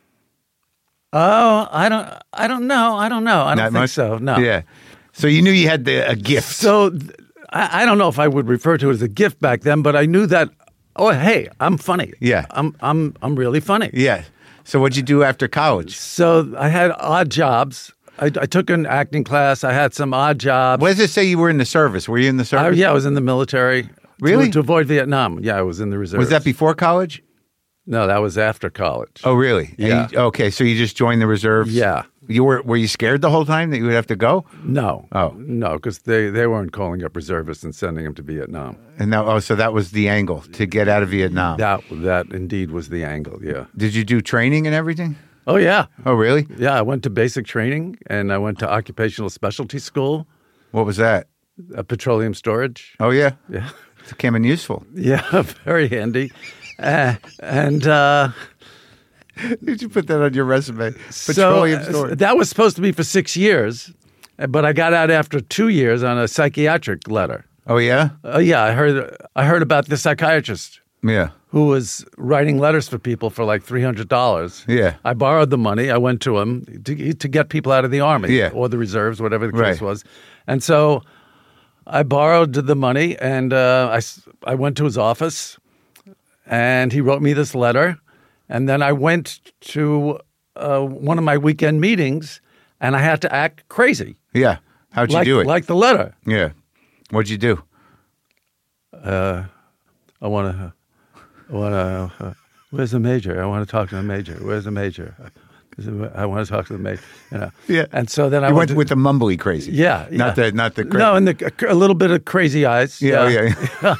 Oh, I don't know. I don't think so. No. Yeah. So you knew you had a gift. So I don't know if I would refer to it as a gift back then, but I knew that. Oh, hey, I'm funny. Yeah. I'm really funny. Yeah. So what'd you do after college? So I had odd jobs. I took an acting class. I had some odd jobs. What does it say you were in the service? Were you in the service? Yeah, I was in the military. Really? To avoid Vietnam. Yeah, I was in the reserves. Was that before college? No, that was after college. Oh, really? Yeah. Okay, so you just joined the reserves? Yeah. Were you scared the whole time that you would have to go? No. Oh. No, because they weren't calling up reservists and sending them to Vietnam. And now, so that was the angle, to get out of Vietnam. That indeed was the angle, yeah. Did you do training and everything? Oh, yeah. Oh, really? Yeah, I went to basic training, and I went to occupational specialty school. What was that? Petroleum storage. Oh, yeah? Yeah. It came in useful. Yeah, very handy. And did you put that on your resume? Petroleum storage. That was supposed to be for 6 years, but I got out after 2 years on a psychiatric letter. Oh, yeah? Yeah, I heard about the psychiatrist. Yeah. Who was writing letters for people for like $300. Yeah. I borrowed the money. I went to him to get people out of the Army or the reserves, whatever the case was. And so I borrowed the money, and I went to his office, And he wrote me this letter. And then I went to one of my weekend meetings, and I had to act crazy. Yeah. How'd you do it? Like the letter. Yeah. What'd you do? I want to, where's the major? I want to talk to the major. Where's the major? I want to talk to the major. You know? Yeah. And so then I went with the mumbly crazy. Yeah. Not the crazy. No, and a little bit of crazy eyes. Yeah.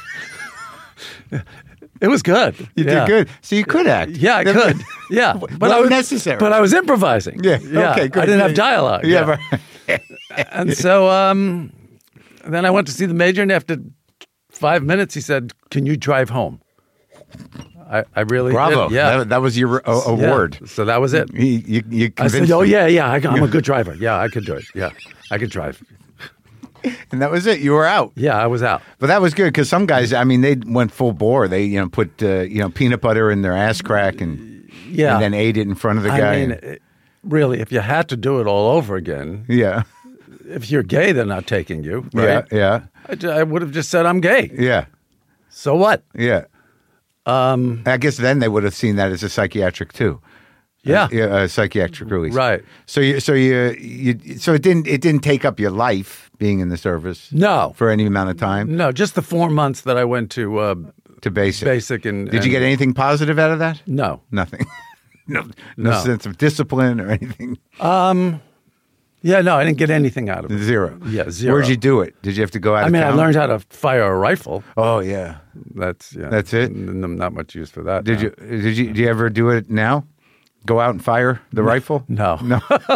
It was good. You did good. So you could act. Yeah, I could. Yeah. But I was necessary. But I was improvising. Yeah. Okay, good. I didn't have dialogue. Yeah. And so then I went to see the major, and after 5 minutes, he said, "Can you drive home?" I really Bravo. did. Yeah. That was your award. Yeah. So that was it. You I said, convinced "Oh, him. yeah, I'm a good driver. Yeah, I could do it. Yeah, I could drive." And that was it. You were out. Yeah, I was out. But that was good because some guys, I mean, they went full bore. They, put peanut butter in their ass crack and then ate it in front of the guy. I mean, really, if you had to do it all over again, yeah. If you're gay, they're not taking you, right? Yeah. I would have just said I'm gay. Yeah. So what? Yeah. I guess then they would have seen that as a psychiatric too. Yeah. A psychiatric release. Right. So it didn't take up your life being in the service. No. For any amount of time. No, just the 4 months that I went to basic. Basic and did you get anything positive out of that? No. Nothing. No sense of discipline or anything. Yeah, no, I didn't get anything out of it. Zero. Yeah, zero. Where'd you do it? Did you have to go out of town? I learned how to fire a rifle. Oh yeah. That's it. Not much use for that. Do you ever do it now? Go out and fire the rifle? No. No,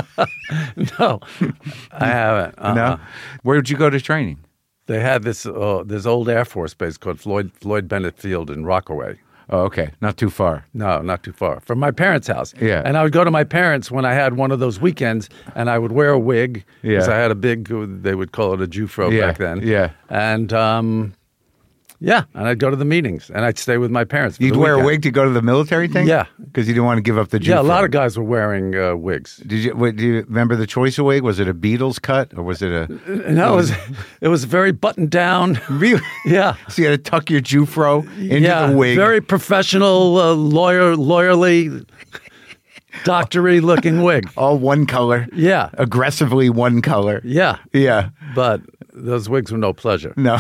I haven't. No. Where'd you go to training? They had this old Air Force base called Floyd Bennett Field in Rockaway. Oh, okay. Not too far. No, not too far. From my parents' house. Yeah. And I would go to my parents when I had one of those weekends, and I would wear a wig. Because I had a big, they would call it a Jufro back then. Yeah. And, and I'd go to the meetings, and I'd stay with my parents. You'd wear a wig to go to the military thing? Yeah. Because you didn't want to give up the Jufro. Yeah, a lot of guys were wearing wigs. Do you remember the choice of wig? Was it a Beatles cut, or was it a... No, it was very buttoned down. Really? Yeah. So you had to tuck your Jufro into the wig. Very professional, lawyerly, doctory looking wig. All one color. Yeah. Aggressively one color. Yeah. Yeah. But those wigs were no pleasure. No.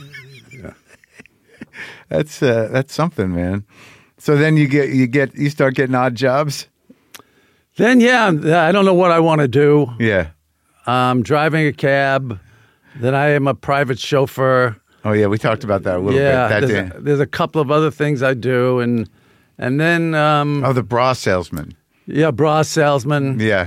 That's something, man. So then you start getting odd jobs. Then I don't know what I want to do. Yeah. I'm driving a cab. Then I am a private chauffeur. Oh yeah, we talked about that a little bit. There's a couple of other things I do, and then the bra salesman. Yeah, bra salesman. Yeah.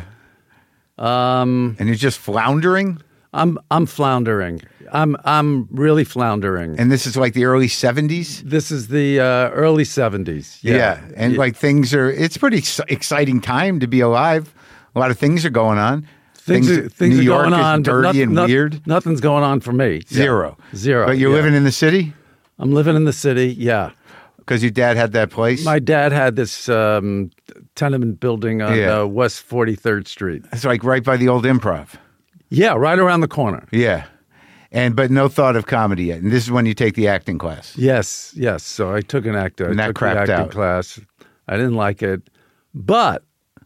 And you're just floundering? I'm floundering. I'm really floundering. And this is like the early 70s? This is the early 70s. Yeah. And like it's pretty exciting time to be alive. A lot of things are going on. Things New are York going on. Is dirty and weird. Nothing's going on for me. Zero. But you're living in the city? I'm living in the city, yeah. Because your dad had that place? My dad had this tenement building on West 43rd Street. It's like right by the old Improv. Yeah, right around the corner. Yeah. But no thought of comedy yet. And this is when you take the acting class. Yes. So I took an acting class. I didn't like it. But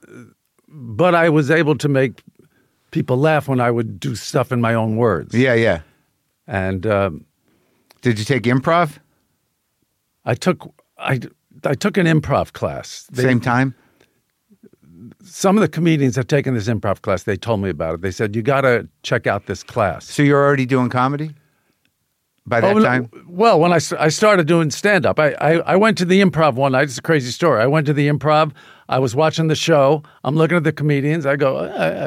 I was able to make people laugh when I would do stuff in my own words. Yeah. And did you take improv? I took an improv class. Same time? Some of the comedians have taken this improv class. They told me about it. They said, you got to check out this class. So you're already doing comedy by that time? Well, when I started doing stand-up, I went to the improv one night. It's a crazy story. I went to the improv. I was watching the show. I'm looking at the comedians. I go,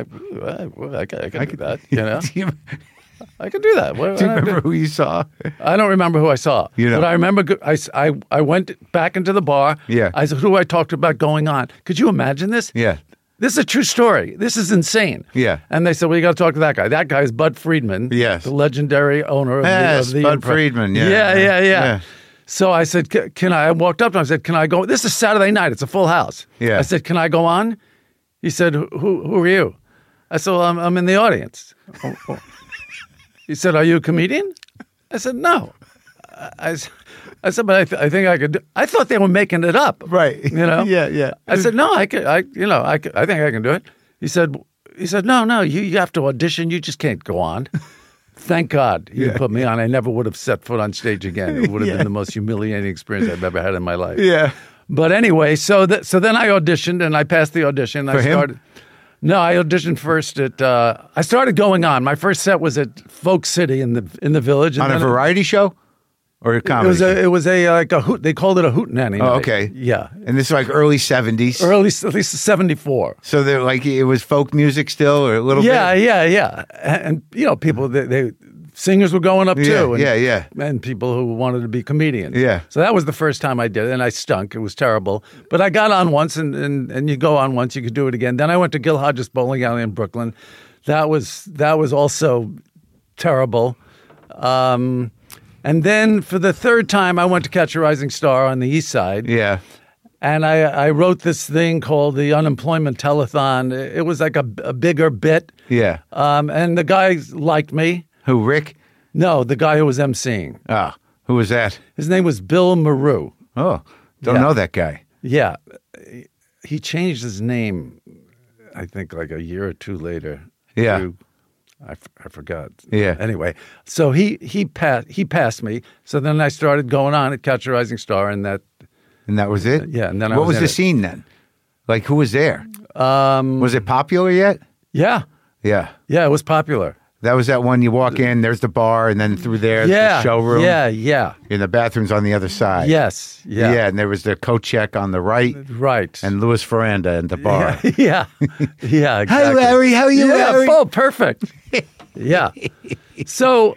I can do that, you know? I could do that. Do you remember who you saw? I don't remember who I saw. But I remember I went back into the bar. Yeah. I said, who I talked about going on. Could you imagine this? Yeah. This is a true story. This is insane. Yeah. And they said, well, you got to talk to that guy. That guy is Bud Friedman. Yes. The legendary owner of the Bud Friedman. Yeah. Yeah. So I said, I walked up to him. I said, can I go? This is Saturday night. It's a full house. Yeah. I said, can I go on? He said, who are you? I said, well, I'm in the audience. He said, are you a comedian? I said, no. I said, but I think I could. I thought they were making it up. Right. You know? Yeah. I said, no, I think I can do it. He said, no, you have to audition. You just can't go on. Thank God you put me on. I never would have set foot on stage again. It would have been the most humiliating experience I've ever had in my life. Yeah. But anyway, so then I auditioned and I passed the audition. For him? No, I auditioned first at. I started going on. My first set was at Folk City in the Village. On a variety show, or a comedy? It was like a hoot. They called it a hootenanny. Oh, okay. Yeah, and this is like early 70s. At least 74. So they're like it was folk music still, or a little bit. Yeah. And people they singers were going up too. Yeah. And people who wanted to be comedians. Yeah. So that was the first time I did it, and I stunk. It was terrible. But I got on once, and you go on once, you could do it again. Then I went to Gil Hodges Bowling Alley in Brooklyn. That was also terrible. And then for the third time, I went to Catch a Rising Star on the East Side. Yeah. And I wrote this thing called the Unemployment Telethon. It was like a bigger bit. Yeah. And the guys liked me. Who, Rick? No, the guy who was emceeing. Ah, who was that? His name was Bill Maru. Oh, don't know that guy. Yeah. He changed his name, I think, like a year or two later. Yeah. I forgot. Yeah. Anyway, so he passed me. So then I started going on at Catch a Rising Star, and that was it? Yeah. And then what was the scene then? Like, who was there? Was it popular yet? Yeah. Yeah. Yeah, it was popular. That was that one you walk in, there's the bar, and then through there, the showroom. Yeah. And the bathroom's on the other side. Yes. Yeah. Yeah, and there was the coat check on the right. Right. And Louis Ferranda in the bar. Yeah. Exactly. Hi, Larry. How are you, Larry? Oh, perfect. Yeah. So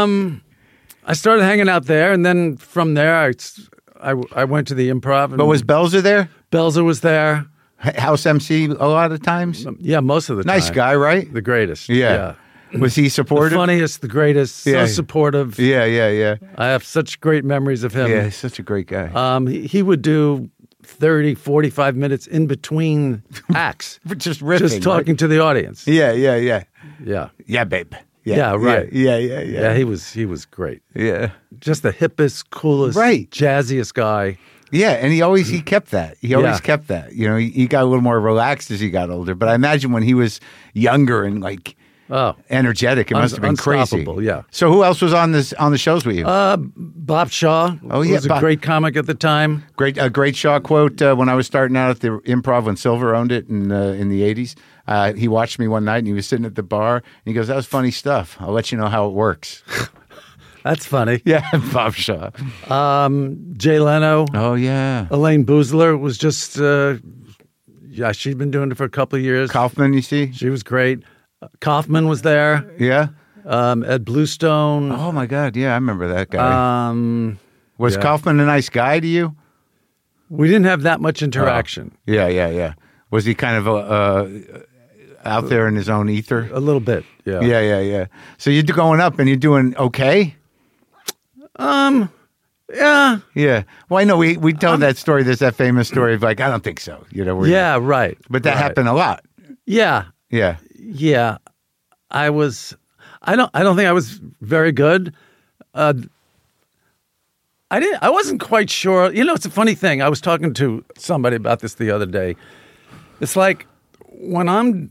I started hanging out there, and then from there, I went to the Improv. But was Belzer there? Belzer was there. House MC a lot of times? Yeah, most of the time. Nice guy, right? The greatest. Yeah. Was he supportive? The funniest, the greatest, so supportive. Yeah. I have such great memories of him. Yeah, he's such a great guy. He would do 30, 45 minutes in between acts. Just riffing. Just talking to the audience. Yeah. Yeah. Yeah, babe. Yeah, right. Yeah. Yeah, he was great. Yeah. Just the hippest, coolest, jazziest guy. Yeah, and he kept that. He always kept that. You know, he got a little more relaxed as he got older. But I imagine when he was younger and like energetic, it must have been crazy. Yeah. So who else was on the shows with you? Bob Shaw. Was a great comic at the time. A great Shaw quote when I was starting out at the Improv when Silver owned it in the 80s. He watched me one night and he was sitting at the bar and he goes, "That was funny stuff. I'll let you know how it works." That's funny. Yeah, Bob Shaw. Jay Leno. Oh, yeah. Elaine Boozler was just, she'd been doing it for a couple of years. Kaufman, you see? She was great. Kaufman was there. Yeah? Ed Bluestone. Oh, my God. Yeah, I remember that guy. Was Kaufman a nice guy to you? We didn't have that much interaction. Oh. Yeah. Was he kind of out there in his own ether? A little bit, yeah. Yeah. So you're going up and you're doing okay? Yeah. Yeah. Well, I know we tell that story. There's that famous story of like, I don't think so. You know. Right. But that happened a lot. Yeah. Yeah. Yeah. I don't think I was very good. I wasn't quite sure. You know, it's a funny thing. I was talking to somebody about this the other day. It's like when I'm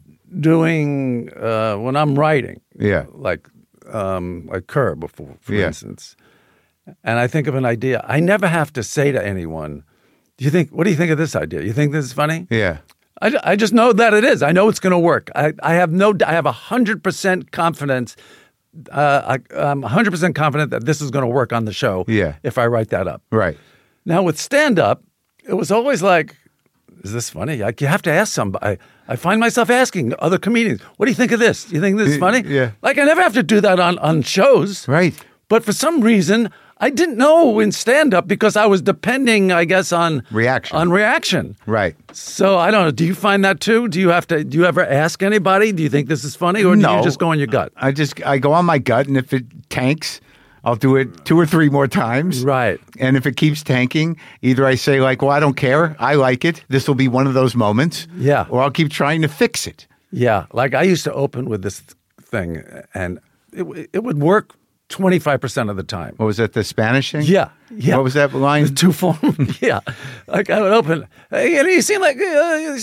writing. Yeah. Like Curb, for instance. And I think of an idea. I never have to say to anyone, what do you think of this idea? You think this is funny? Yeah. I just know that it is. I know it's going to work. I have 100% confidence. I'm 100% confident that this is going to work on the show. Yeah. If I write that up. Right. Now with stand-up, it was always like, is this funny? Like you have to ask somebody. I find myself asking other comedians, what do you think of this? Do you think this is funny? Yeah. Like I never have to do that on shows. Right. But for some reason, I didn't know in stand-up because I was depending, I guess, on reaction. Right. So I don't know. Do you find that too? Do you ever ask anybody? Do you think this is funny, or do you just go on your gut? I go on my gut, and if it tanks, I'll do it 2 or 3 more times. Right. And if it keeps tanking, either I say like, well, I don't care. I like it. This will be one of those moments. Yeah. Or I'll keep trying to fix it. Yeah. Like I used to open with this thing, and it would work 25% of the time. What was that, the Spanish thing? Yeah, yeah. What was that line? The two form. Yeah, like I would open. Hey, you seem like a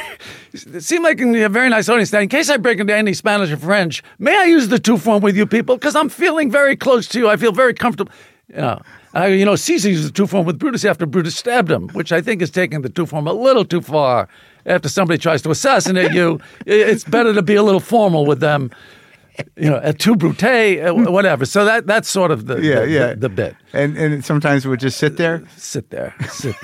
very nice audience. Now, in case I break into any Spanish or French, may I use the two form with you people? Because I'm feeling very close to you. I feel very comfortable. Caesar used the two form with Brutus after Brutus stabbed him, which I think is taking the two form a little too far. After somebody tries to assassinate you, it's better to be a little formal with them. At tu brute, whatever. So that's sort of the bit. And sometimes we'd just sit there? Sit there.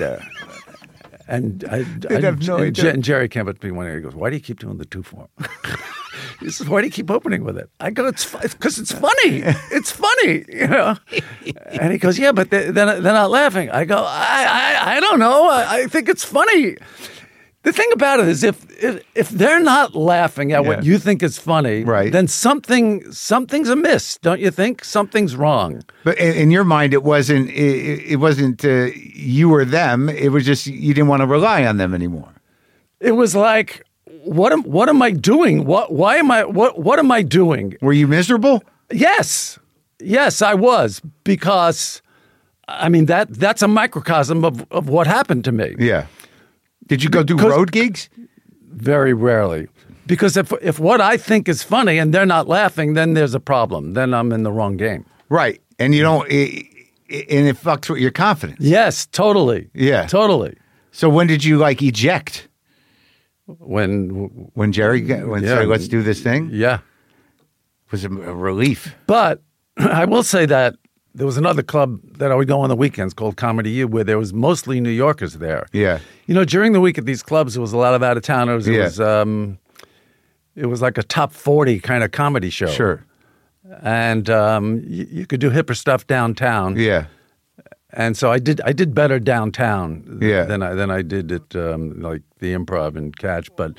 And and Jerry came up to me one day. He goes, "Why do you keep doing the two form?" He says, "Why do you keep opening with it?" I go, "It's because it's funny. It's funny, And he goes, "Yeah, but they're not laughing." I go, "I don't know. I think it's funny." The thing about it is, if they're not laughing at what you think is funny, right, then something's amiss, don't you think? Something's wrong. But in your mind, it wasn't you or them. It was just you didn't want to rely on them anymore. It was like, what am I doing? What am I doing? Were you miserable? Yes, I was, because I mean that's a microcosm of what happened to me. Yeah. Did you go do road gigs? Very rarely. Because if what I think is funny and they're not laughing, then there's a problem. Then I'm in the wrong game. Right. And you don't, and it fucks with your confidence. Yes, totally. Yeah. Totally. So when did you eject? When Jerry said, "Let's do this thing"? Yeah. It was a relief. But I will say that there was another club that I would go on the weekends called Comedy U, where there was mostly New Yorkers there. Yeah. During the week at these clubs, there was a lot of out-of-towners. It was like a top 40 kind of comedy show. Sure. And you could do hipper stuff downtown. Yeah. And so I did better downtown than I did at like the Improv and Catch. But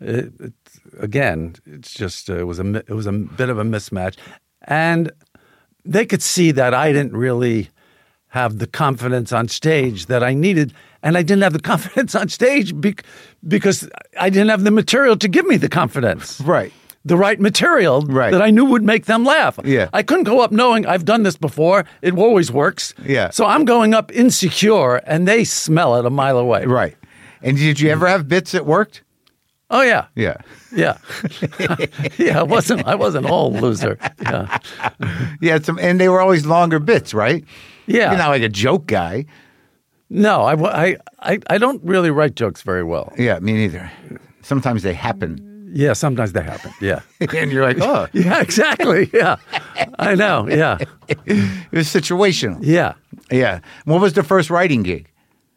it's just it was a bit of a mismatch. And they could see that I didn't really have the confidence on stage that I needed. And I didn't have the confidence on stage because I didn't have the material to give me the confidence. Right. The right material that I knew would make them laugh. Yeah. I couldn't go up knowing I've done this before. It always works. Yeah. So I'm going up insecure, and they smell it a mile away. Right. And did you ever have bits that worked? Oh yeah. Yeah. Yeah. Yeah. I wasn't all loser. Yeah. Yeah. And they were always longer bits, right? Yeah. You're not like a joke guy. No, I don't really write jokes very well. Yeah, me neither. Sometimes they happen. Yeah, sometimes they happen. Yeah. And you're like, oh. Yeah, exactly. Yeah. I know. Yeah. It was situational. Yeah. Yeah. What was the first writing gig?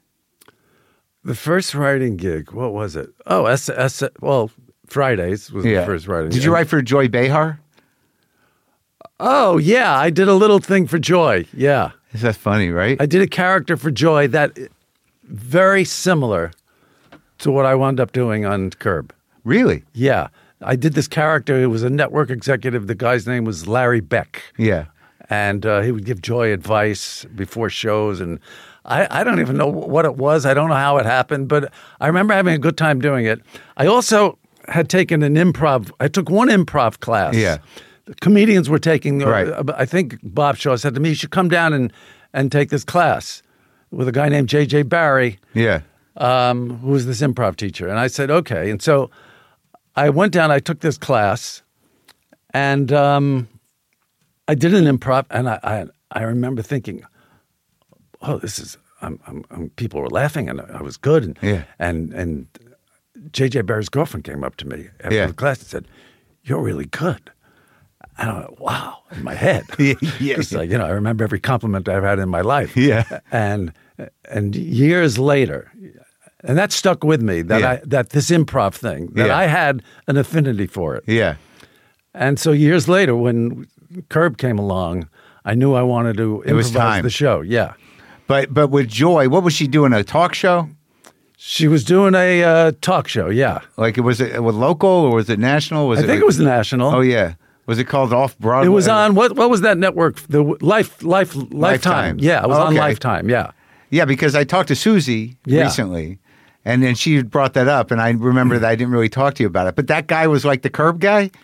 The first writing gig, what was it? Oh, Fridays was the first writing gig. Did you write for Joy Behar? Oh, yeah. I did a little thing for Joy. Yeah. Is that funny, right? I did a character for Joy that very similar to what I wound up doing on Curb. Really? Yeah. I did this character. It was a network executive. The guy's name was Larry Beck. Yeah. And he would give Joy advice before shows. And I don't even know what it was. I don't know how it happened. But I remember having a good time doing it. I also had taken I took one improv class. Yeah. The comedians were taking, right. I think Bob Shaw said to me, "You should come down and take this class with a guy named J.J. Barry." Yeah. Who was this improv teacher. And I said, okay. And so I went down, I took this class, and I did an improv, and I remember thinking, oh, this is, people were laughing, and I was good. And J.J. Barry's girlfriend came up to me after the class and said, "You're really good." And I went, wow, in my head. Because, I remember every compliment I've had in my life. Yeah. And years later, and that stuck with me, that this improv thing, that I had an affinity for it. Yeah. And so years later, when Curb came along, I knew I wanted to improvise the show. Yeah. But with Joy, what was she doing, a talk show? She was doing a talk show, yeah. Like, was it local or was it national? I think it was national. Oh, yeah. Was it called Off Broadway? It was on, what was that network? The Lifetime. Yeah, it was on Lifetime, yeah. Yeah, because I talked to Susie recently, and then she brought that up, and I remember that I didn't really talk to you about it. But that guy was like the Curb guy?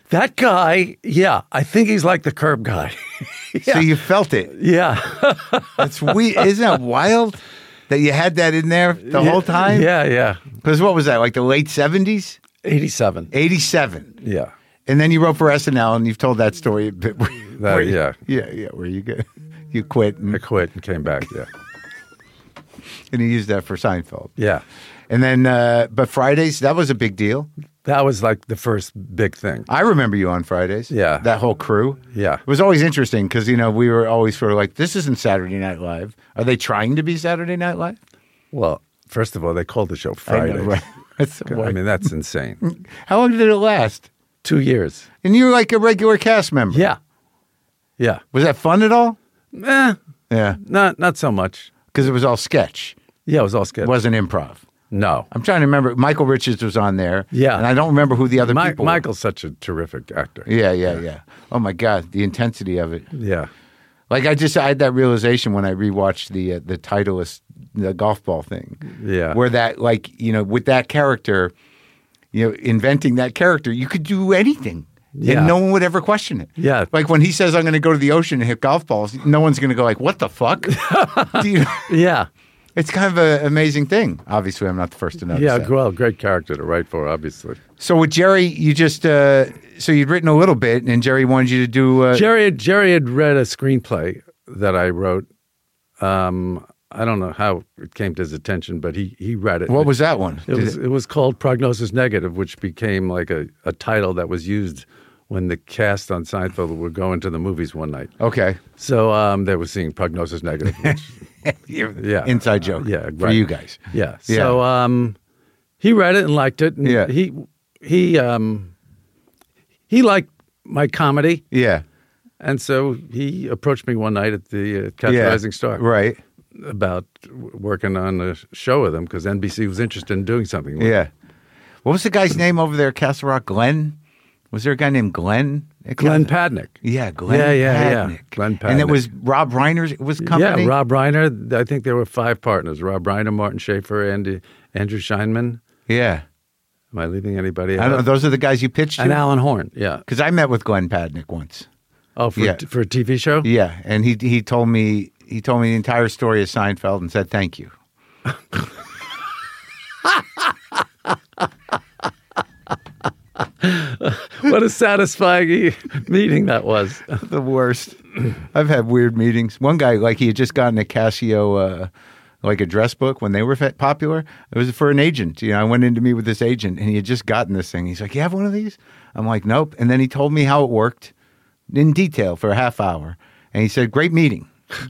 That guy, yeah, I think he's like the Curb guy. Yeah. So you felt it. Yeah. That's weird. Isn't that wild that you had that in there the whole time? Yeah. Because what was that, like the late 70s? 87. 87. Yeah. And then you wrote for SNL, and you've told that story a bit. Yeah. Yeah, where you quit. I quit and came back, yeah. And you used that for Seinfeld. Yeah. And then, but Fridays, that was a big deal. That was like the first big thing. I remember you on Fridays. Yeah. That whole crew. Yeah. It was always interesting because, we were always sort of like, this isn't Saturday Night Live. Are they trying to be Saturday Night Live? Well, first of all, they called the show Fridays. I know, right? I mean, that's insane. How long did it last? 2 years. And you were like a regular cast member. Yeah. Yeah. Was that fun at all? Yeah. Not so much. Because it was all sketch. Yeah, it was all sketch. It wasn't improv. No. I'm trying to remember. Michael Richards was on there. Yeah. And I don't remember who the other people were. Michael's such a terrific actor. Yeah. Oh, my God. The intensity of it. Yeah. Like, I had that realization when I rewatched the Titleist, the golf ball thing. Yeah. Where that, like, with that character, inventing that character, you could do anything. Yeah. And no one would ever question it. Yeah. Like when he says, I'm going to go to the ocean and hit golf balls, no one's going to go like, what the fuck? Yeah. It's kind of an amazing thing. Obviously, I'm not the first to notice that. Well, great character to write for, obviously. So with Jerry, you just, so you'd written a little bit and Jerry wanted you to do... Jerry had read a screenplay that I wrote. I don't know how it came to his attention, but he read it. What was that one? It was called Prognosis Negative, which became like a title that was used when the cast on Seinfeld would go into the movies one night. Okay. So they were seeing Prognosis Negative. Which, yeah. Inside joke. Yeah. For you guys. Yeah. So he read it and liked it. And yeah. He liked my comedy. Yeah. And so he approached me one night at the Catch Rising Star. Right. About working on a show with him because NBC was interested in doing something with him. What was the guy's name over there at Castle Rock? Glenn? Was there a guy named Glenn? Glenn Padnick. Yeah, Glenn Padnick. Yeah. Glenn Padnick. And it was Rob Reiner's company? Yeah, Rob Reiner. I think there were 5 partners. Rob Reiner, Martin Schaefer, Andrew Scheinman. Yeah. Am I leaving anybody out? I don't know. Those are the guys you pitched to? And Alan Horn, yeah. Because I met with Glenn Padnick once. Oh, for a TV show? Yeah, and he told me the entire story of Seinfeld and said thank you. What a satisfying meeting that was. The worst. I've had weird meetings. One guy, like he had just gotten a Casio, like address book when they were popular. It was for an agent. I went in to meet with this agent and he had just gotten this thing. He's like, you have one of these? I'm like, nope. And then he told me how it worked in detail for a half hour. And he said, great meeting.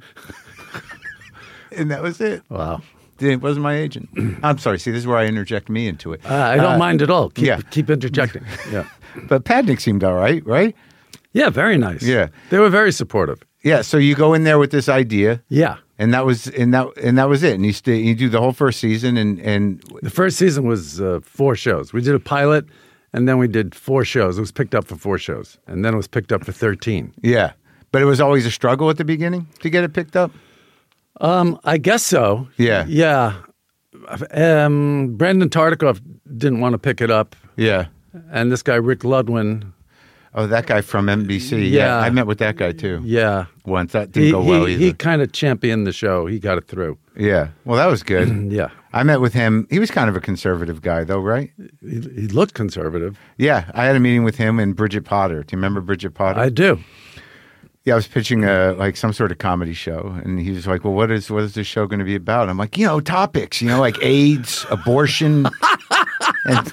And that was it. Wow. It wasn't my agent. I'm sorry. See, this is where I interject me into it. I don't mind at all. Keep interjecting. Yeah. But Padnick seemed all right, right? Yeah, very nice. Yeah. They were very supportive. Yeah, so you go in there with this idea. Yeah. And that was it. And you do the whole first season and the first season was 4 shows. We did a pilot and then we did 4 shows. It was picked up for 4 shows. And then it was picked up for 13. Yeah. But it was always a struggle at the beginning to get it picked up? I guess so. Yeah. Yeah. Brandon Tartikoff didn't want to pick it up. Yeah. And this guy, Rick Ludwin. Oh, that guy from NBC. Yeah. I met with that guy too. Yeah. Once. That didn't go well either. He kind of championed the show. He got it through. Yeah. Well, that was good. Yeah. I met with him. He was kind of a conservative guy though, right? He looked conservative. Yeah. I had a meeting with him and Bridget Potter. Do you remember Bridget Potter? I do. Yeah, I was pitching like some sort of comedy show, and he was like, "Well, what is this show going to be about?" I'm like, topics, like AIDS, abortion, and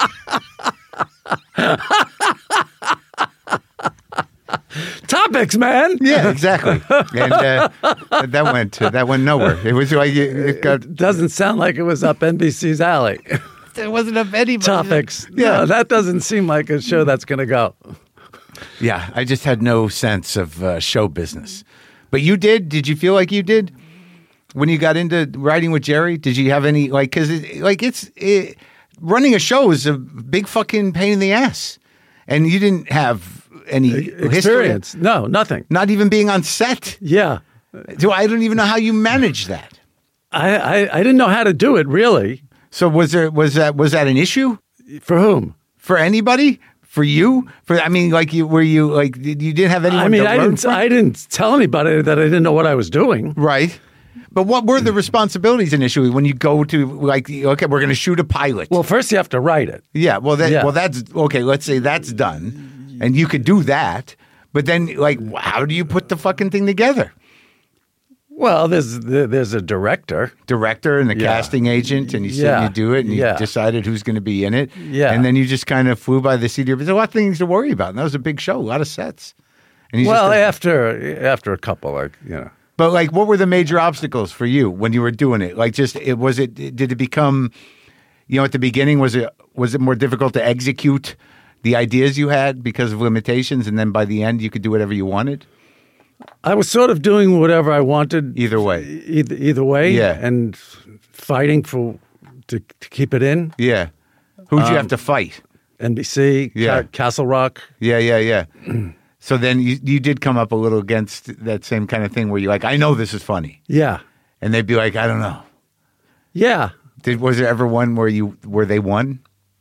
topics, man. Yeah, exactly. And that went nowhere. It was like it doesn't sound like it was up NBC's alley. There wasn't up anybody. Topics. Yeah, no, that doesn't seem like a show that's going to go. Yeah, I just had no sense of show business. But you did? Did you feel like you did? When you got into writing with Jerry, did you have any, because running a show is a big fucking pain in the ass. And you didn't have any experience. History? No, nothing. Not even being on set? Yeah. So I don't even know how you managed that. I didn't know how to do it, really. So was that an issue? For whom? For anybody? For you? I mean, like you didn't have anyone. I mean, to learn from? I didn't tell anybody that I didn't know what I was doing. Right. But what were the responsibilities initially when you go to like, okay, we're going to shoot a pilot? Well, first you have to write it. Yeah. Well, that's okay. Let's say that's done, and you could do that. But then, like, how do you put the fucking thing together? Well, there's a director And the casting agent, and you sit and you do it, and you decided who's going to be in it. Yeah. And then you just kind of flew by the seat of your. There's a lot of things to worry about. And that was a big show, a lot of sets. And after a couple, like, you know. But like, what were the major obstacles for you when you were doing it? Like, did it become, at the beginning, was it more difficult to execute the ideas you had because of limitations, and then by the end you could do whatever you wanted? I was sort of doing whatever I wanted. Either way. Either way. Yeah. And fighting to keep it in. Yeah. Who'd you have to fight? NBC, Castle Rock. Yeah. So then you did come up a little against that same kind of thing where you're like, I know this is funny. Yeah. And they'd be like, I don't know. Yeah. Was there ever one where they won?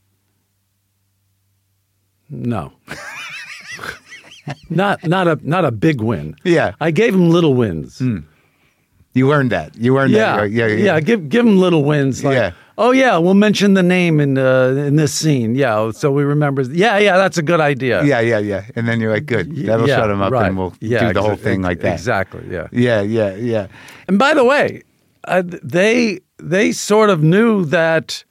No. not a big win. Yeah. I gave them little wins. You learned that. That. Yeah. Give them little wins. Like, oh yeah, we'll mention the name in this scene. Yeah, so we remember. Yeah, that's a good idea. Yeah. And then you're like, good. That'll shut them up, and we'll do the whole thing like that. Exactly. Yeah. Yeah. And by the way, they sort of knew that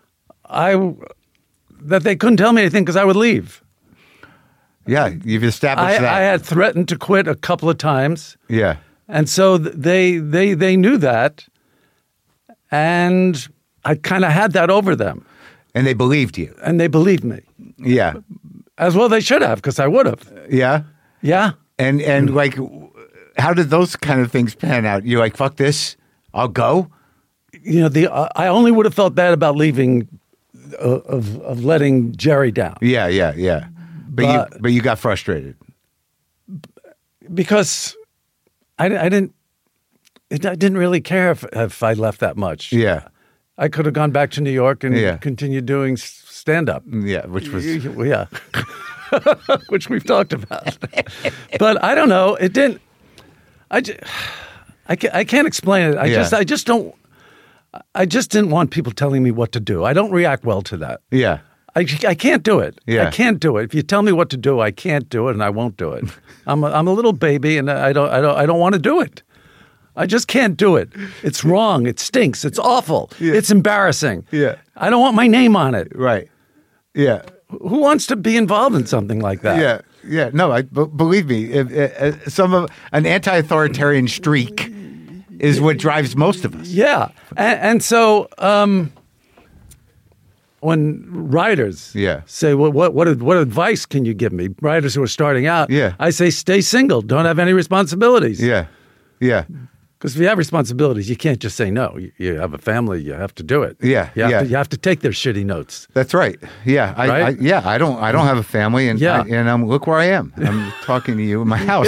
they couldn't tell me anything because I would leave. Yeah, you've established that. I had threatened to quit a couple of times. Yeah. And so they knew that, and I kind of had that over them. And they believed you. And they believed me. Yeah. As well they should have, because I would have. Yeah? Yeah. And like, how did those kind of things pan out? You're like, fuck this, I'll go? I only would have felt bad about leaving, of letting Jerry down. Yeah. But you got frustrated. Because I didn't really care if I left that much. Yeah. I could have gone back to New York and continued doing stand-up. Yeah, which was... Yeah. Which we've talked about. But I don't know. It didn't... I can't explain it. I just didn't want people telling me what to do. I don't react well to that. Yeah. I can't do it. Yeah. I can't do it. If you tell me what to do, I can't do it, and I won't do it. I'm a little baby, and I don't want to do it. I just can't do it. It's wrong. It stinks. It's awful. Yeah. It's embarrassing. Yeah. I don't want my name on it. Right. Yeah. Who wants to be involved in something like that? Yeah. No, believe me, an anti-authoritarian streak is what drives most of us. Yeah. And so when writers say, well, what advice can you give me? Writers who are starting out, I say, stay single. Don't have any responsibilities. Yeah. Because if you have responsibilities, you can't just say no. You have a family, you have to do it. Yeah. You have to take their shitty notes. That's right. Yeah. I don't have a family, and look where I am. I'm talking to you in my house.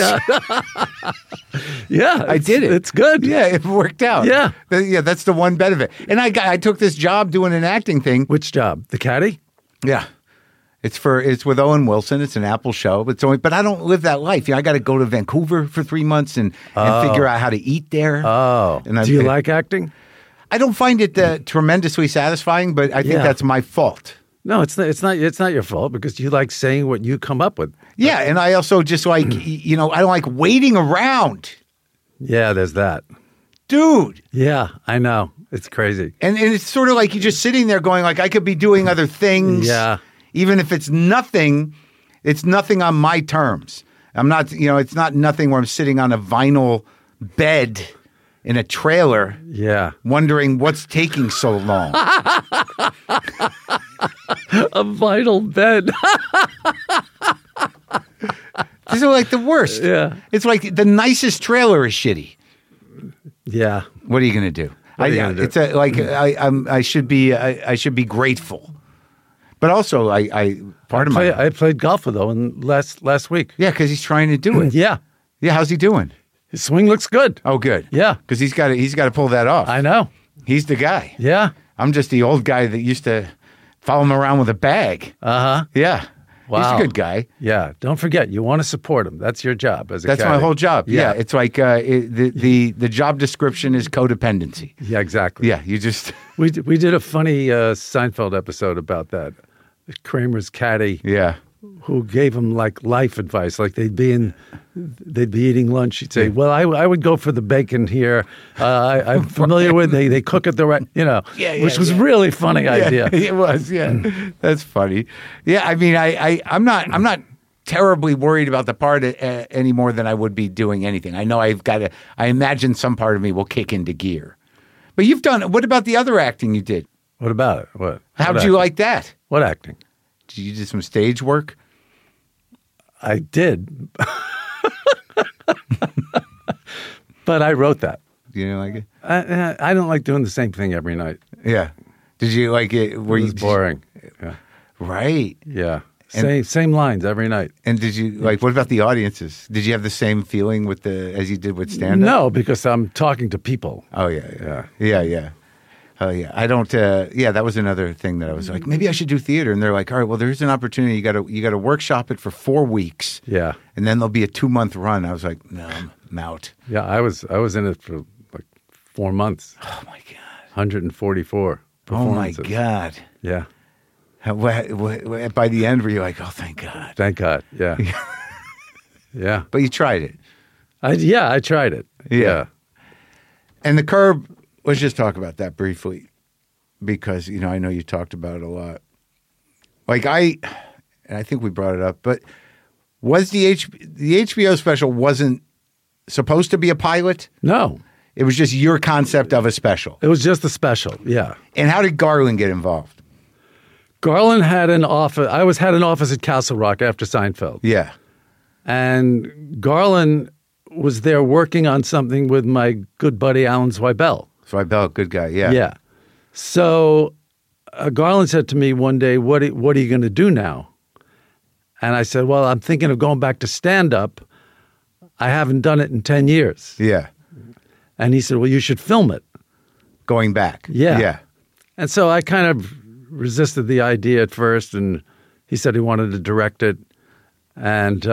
Yeah. I did it. It's good. Yeah, it worked out. Yeah. That's the one benefit. And I took this job doing an acting thing. Which job? The Caddy? Yeah. It's with Owen Wilson. It's an Apple show. But I don't live that life. I got to go to Vancouver for 3 months and figure out how to eat there. Oh. Do you like acting? I don't find it tremendously sasatisfying, but I think that's my fault. No, it's not your fault, because you like saying what you come up with. Yeah, and I also just like, I don't like waiting around. Yeah, there's that. Dude. Yeah, I know. It's crazy. And it's sort of like you're just sitting there going like, I could be doing other things. Yeah. Even if it's nothing on my terms. I'm not, it's not nothing where I'm sitting on a vinyl bed in a trailer. Yeah. Wondering what's taking so long. A vinyl bed. These are like the worst. Yeah. It's like the nicest trailer is shitty. Yeah. What are you going to do? I should be grateful. But also, I played golf with Owen last week. Yeah, because he's trying to do it. Yeah. How's he doing? His swing looks good. Oh, good. Yeah, because he's got to pull that off. I know. He's the guy. Yeah. I'm just the old guy that used to follow him around with a bag. Uh-huh. Yeah. Wow. He's a good guy. Yeah. Don't forget, you want to support him. That's your job as a That's caddy. my whole job. Yeah. It's like the job description is codependency. Yeah, exactly. Yeah, you just... We did a funny Seinfeld episode about that. Kramer's caddy. Yeah. Who gave him like life advice? Like they'd be eating lunch. He'd say, "Well, I would go for the bacon here. I'm familiar with they cook it the right, which was really funny idea. It was, yeah. That's funny. Yeah, I mean, I'm not terribly worried about the part any more than I would be doing anything. I know I imagine some part of me will kick into gear. But you've done. What about the other acting you did? What about it? What? How'd you like that? What acting? Did you do some stage work? I did. But I wrote that. You didn't like it? I don't like doing the same thing every night. Yeah. Did you like it? It was boring. Yeah. Right. Yeah. Same lines every night. And did you what about the audiences? Did you have the same feeling as you did with stand-up? No, because I'm talking to people. Oh, yeah. Oh, yeah. I don't, that was another thing that I was like, maybe I should do theater. And they're like, all right, well, there's an opportunity. You got to workshop it for 4 weeks. Yeah. And then there'll be a 2-month run. I was like, no, I'm out. Yeah, I was in it for like 4 months. Oh, my God. 144 performances. Oh, my God. Yeah. By the end, were you like, oh, thank God. Thank God, yeah. Yeah. But you tried it. I tried it. Yeah. And the Curb, let's just talk about that briefly because, I know you talked about it a lot. Like and I think we brought it up, but was the HBO special wasn't supposed to be a pilot? No. It was just your concept of a special. It was just a special, yeah. And how did Garland get involved? Garland had an office. I had an office at Castle Rock after Seinfeld. Yeah. And Garland was there working on something with my good buddy Alan Zweibel. Zweibel, good guy, yeah. Yeah. So Garland said to me one day, what are you going to do now? And I said, well, I'm thinking of going back to stand-up. I haven't done it in 10 years. Yeah. And he said, well, you should film it. Going back. Yeah. Yeah. And so I kind of resisted the idea at first, and he said he wanted to direct it. And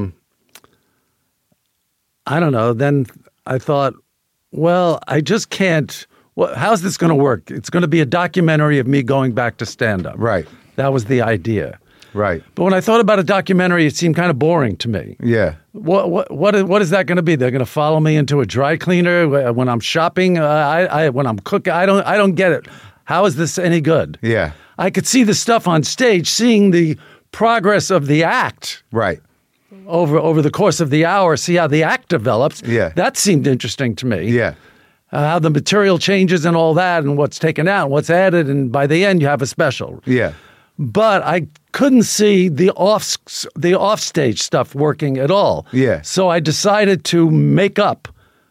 I don't know. Then I thought, well, I just can't. How's this going to work? It's going to be a documentary of me going back to stand-up. Right. That was the idea. Right. But when I thought about a documentary, it seemed kind of boring to me. Yeah. What is that going to be? They're going to follow me into a dry cleaner when I'm shopping, when I'm cooking. I don't get it. How is this any good? Yeah. I could see the stuff on stage, seeing the progress of the act. Right. Over the course of the hour, see how the act develops. Yeah. That seemed interesting to me. Yeah. How the material changes and all that, and what's taken out, and what's added, and by the end you have a special. Yeah. But I couldn't see the offstage stuff working at all. Yeah. So I decided to make up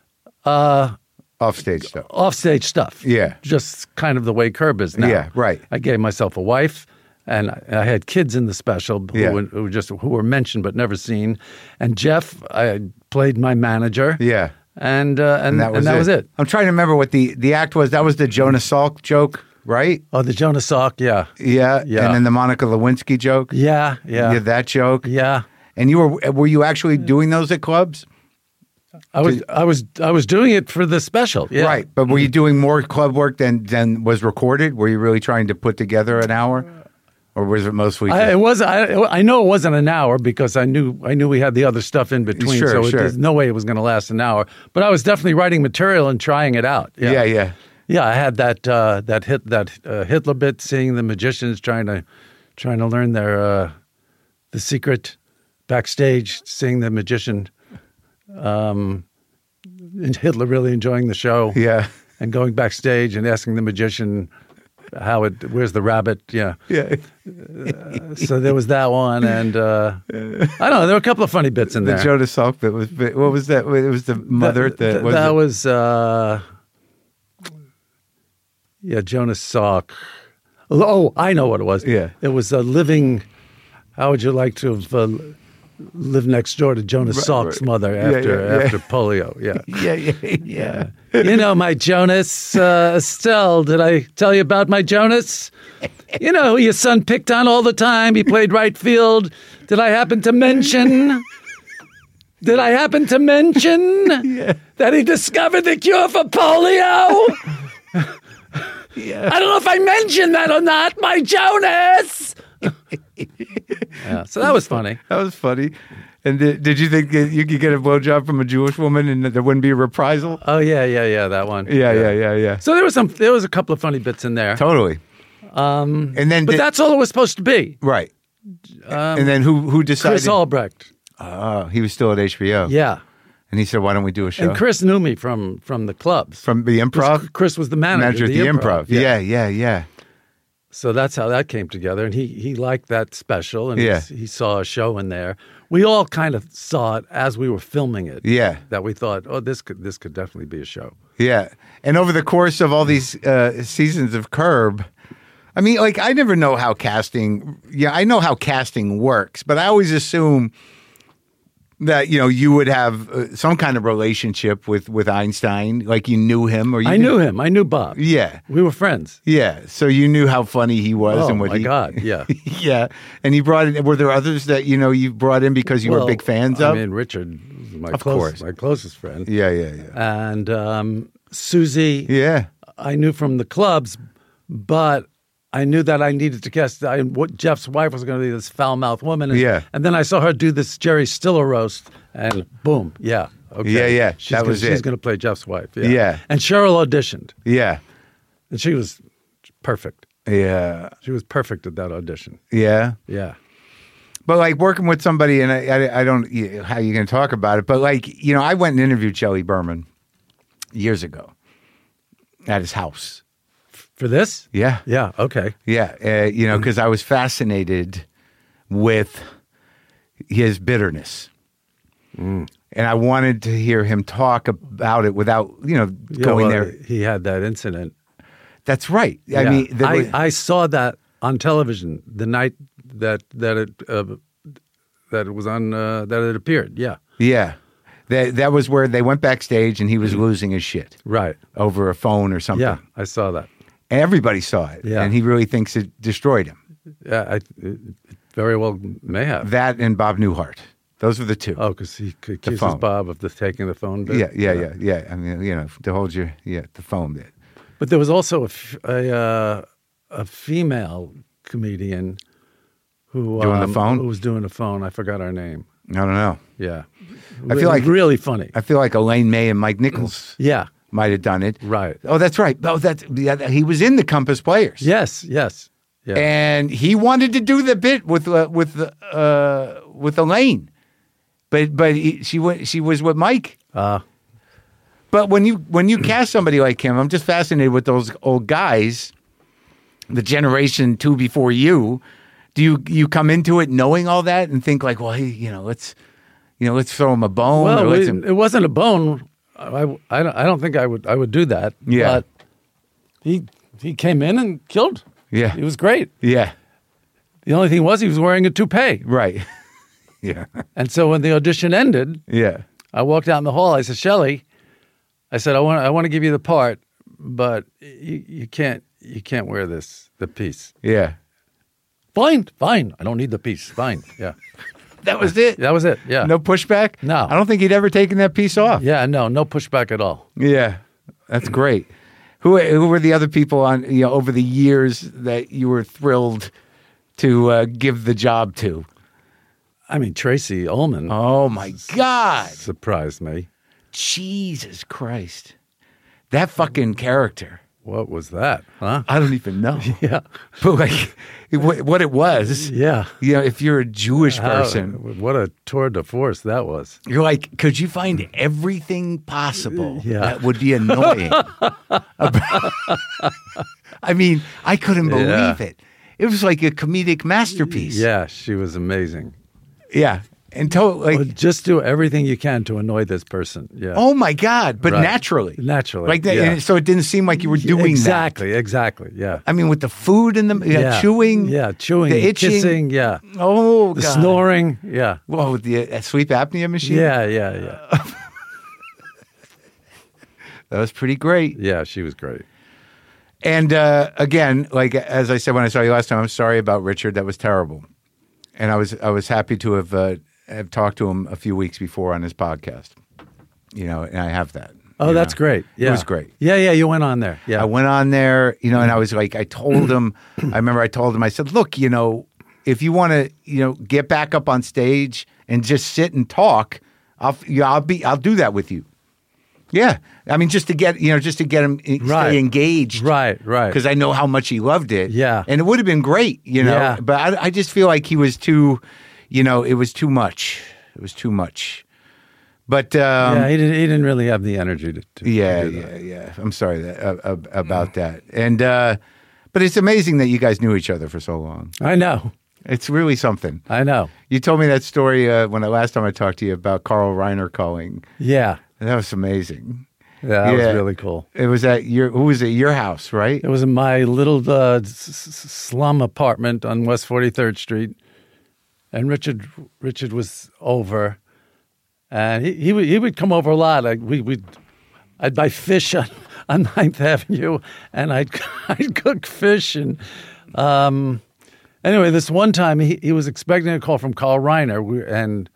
offstage stuff. Offstage stuff. Yeah. Just kind of the way Curb is now. Yeah, right. I gave myself a wife, and I had kids in the special who were mentioned but never seen. And Jeff, I played my manager. Yeah. And that was it. I'm trying to remember what the act was. That was the Jonas Salk joke, right? Oh, the Jonas Salk, yeah. Yeah. And then the Monica Lewinsky joke. Yeah. Yeah, that joke. Yeah. And were you actually doing those at clubs? I was doing it for the special. Yeah. Right. But were you doing more club work than was recorded? Were you really trying to put together an hour? Or was it mostly? I know it wasn't an hour because I knew we had the other stuff in between. Sure. There's no way it was going to last an hour. But I was definitely writing material and trying it out. Yeah. Yeah, I had that Hitler bit, seeing the magicians trying to learn their the secret backstage, seeing the magician, and Hitler really enjoying the show. Yeah, and going backstage and asking the magician where's the rabbit? Yeah. So there was that one, and I don't know. There were a couple of funny bits in there. The Jonas Salk bit was. What was that? It was the mother. Jonas Salk. Oh, I know what it was. Yeah. It was a living. How would you like to have lived next door to Jonas Salk's mother after polio. Yeah. You know my Jonas, Estelle. Did I tell you about my Jonas? You know, your son picked on all the time. He played right field. Did I happen to mention that he discovered the cure for polio? I don't know if I mentioned that or not. My Jonas. So that was funny. That was funny. And did you think that you could get a blowjob from a Jewish woman and there wouldn't be a reprisal? Oh yeah, that one. Yeah. So there was a couple of funny bits in there. Totally. And then, but that's all it was supposed to be. Right. And then who decided? Chris Albrecht. Oh, he was still at HBO. Yeah. And he said, "Why don't we do a show?" And Chris knew me from the clubs. From the Improv. Chris was the manager at the Improv. Yeah. So that's how that came together, and he liked that special, and he saw a show in there. We all kind of saw it as we were filming it. Yeah, that we thought, oh, this could definitely be a show. Yeah, and over the course of all these seasons of Curb, I mean, like I never know how casting. Yeah, I know how casting works, but I always assume that you would have some kind of relationship with Einstein, like you knew him, or I knew him. I knew Bob. Yeah, we were friends. Yeah, so you knew how funny he was, and what my God, yeah, yeah. And you brought in. Were there others that you brought in because you were big fans of? I mean, Richard was my closest friend. Yeah. And Susie, yeah, I knew from the clubs, but I knew that I needed to cast. What Jeff's wife was going to be this foul-mouthed woman. And then I saw her do this Jerry Stiller roast, and boom, yeah. Okay. Yeah. She's going to play Jeff's wife. Yeah. And Cheryl auditioned. Yeah. And she was perfect. Yeah. She was perfect at that audition. Yeah. Yeah. But like working with somebody, and I don't how you going to talk about it, but like, I went and interviewed Shelley Berman years ago at his house. For this? Yeah. Yeah, okay. Yeah, because I was fascinated with his bitterness. And I wanted to hear him talk about it without, going there. He had that incident. That's right. Yeah. I mean, I saw that on television the night that it was on, that it appeared, yeah. Yeah. That was where they went backstage and he was losing his shit. Right. Over a phone or something. Yeah, I saw that. Everybody saw it, and he really thinks it destroyed him. Yeah, it very well may have. That and Bob Newhart. Those were the two. Oh, because he accuses Bob of taking the phone bit. Yeah. I mean, to hold the phone bit. But there was also a female comedian who doing the phone. Who was doing the phone. I forgot her name. I don't know. Yeah, I feel like really funny. I feel like Elaine May and Mike Nichols. Yeah. Might have done it. Right. Oh, that's right. Oh, he was in the Compass Players. Yes. Yeah. And he wanted to do the bit with Elaine, but she was with Mike. But when you cast somebody like him, I'm just fascinated with those old guys, the generation two before you. Do you come into it knowing all that and think like, well, hey, let's throw him a bone? Well, it wasn't a bone. I don't think I would do that. Yeah. But he came in and killed. Yeah. He was great. Yeah. The only thing was he was wearing a toupee. Right. Yeah. And so when the audition ended, yeah, I walked out in the hall. I said, Shelley, I want to give you the part, but you can't wear the piece. Yeah. Fine. I don't need the piece. Fine. Yeah. That was it? That was it, yeah. No pushback? No. I don't think he'd ever taken that piece off. Yeah, no pushback at all. Yeah, that's great. Who were the other people on over the years that you were thrilled to give the job to? I mean, Tracy Ullman. Oh, my God. Surprised me. Jesus Christ. That fucking character. What was that? Huh? I don't even know. Yeah. But like what it was. Yeah. If you're a Jewish person. What a tour de force that was. You're like, could you find everything possible that would be annoying? I mean, I couldn't believe it. It was like a comedic masterpiece. Yeah, she was amazing. Yeah. just do everything you can to annoy this person. Yeah. Oh my God! But Right. naturally, Naturally, that, yeah. and so it didn't seem like you were doing exactly, Exactly. Yeah. I mean, with the food and the chewing, chewing, the and itching, kissing, Oh, the God. snoring, yeah. Well, with the sleep apnea machine, Yeah. that was pretty great. Yeah, she was great. And again, like as I said when I saw you last time, I'm sorry about Richard. That was terrible. And I was happy to have talked to him a few weeks before on his podcast. And I have that. Oh, that's great. Yeah. It was great. Yeah, you went on there. Yeah. I went on there, and I was like, I told him, I said, look, if you want to, get back up on stage and just sit and talk, I'll do that with you. Yeah. I mean, just to get him stay engaged. Right. Because I know how much he loved it. Yeah. And it would have been great, Yeah. But I just feel like he was too, it was too much. It was too much. But he didn't really have the energy to do that. Yeah. I'm sorry about that. And but it's amazing that you guys knew each other for so long. I know. It's really something. I know. You told me that story when last time I talked to you about Carl Reiner calling. Yeah. That was amazing. Yeah, that was really cool. It was at your house, right? It was in my little slum apartment on West 43rd Street, and Richard was over, and he would come over a lot. I'd buy fish on 9th Avenue, and I'd cook fish, and anyway, this one time he was expecting a call from Carl Reiner, and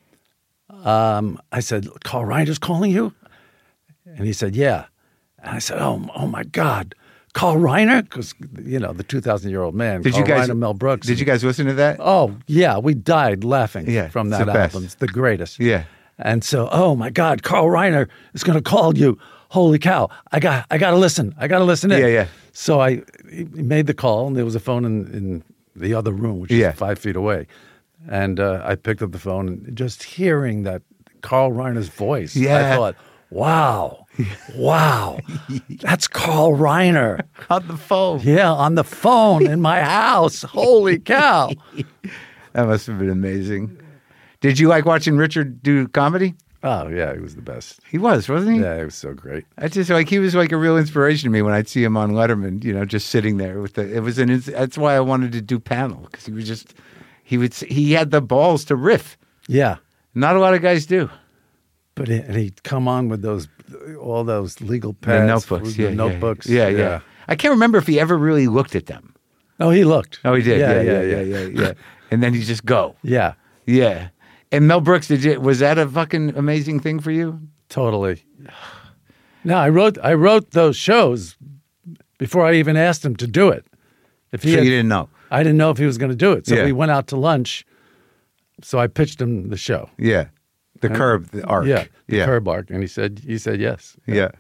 I said, Carl Reiner's calling you? And he said, yeah. And I said, oh my God, Carl Reiner? Because, the 2,000-year-old man, Reiner, Mel Brooks. Did you guys listen to that? Oh, yeah, we died laughing from that album. It's the greatest. Yeah. And so, oh my God, Carl Reiner is going to call you. Holy cow, I got to listen. I got to listen in. Yeah. So he made the call, and there was a phone in the other room, which is 5 feet away. And I picked up the phone, and just hearing that Carl Reiner's voice, I thought, wow, that's Carl Reiner. On the phone. Yeah, on the phone in my house. Holy cow. That must have been amazing. Did you like watching Richard do comedy? Oh, yeah, he was the best. He was, wasn't he? Yeah, he was so great. I just he was like a real inspiration to me when I'd see him on Letterman, just sitting there that's why I wanted to do panel, because he had the balls to riff. Yeah. Not a lot of guys do. But he'd come on with all those legal pads. The notebooks. The notebooks. Yeah. I can't remember if he ever really looked at them. Oh, he looked. Oh, he did. Yeah. And then he'd just go. Yeah. Yeah. And Mel Brooks, was that a fucking amazing thing for you? Totally. No, I wrote those shows before I even asked him to do it. You didn't know? I didn't know if he was going to do it. So we went out to lunch. So I pitched him the show. Yeah. The arc. Yeah. The curb arc. And he said yes. Yeah.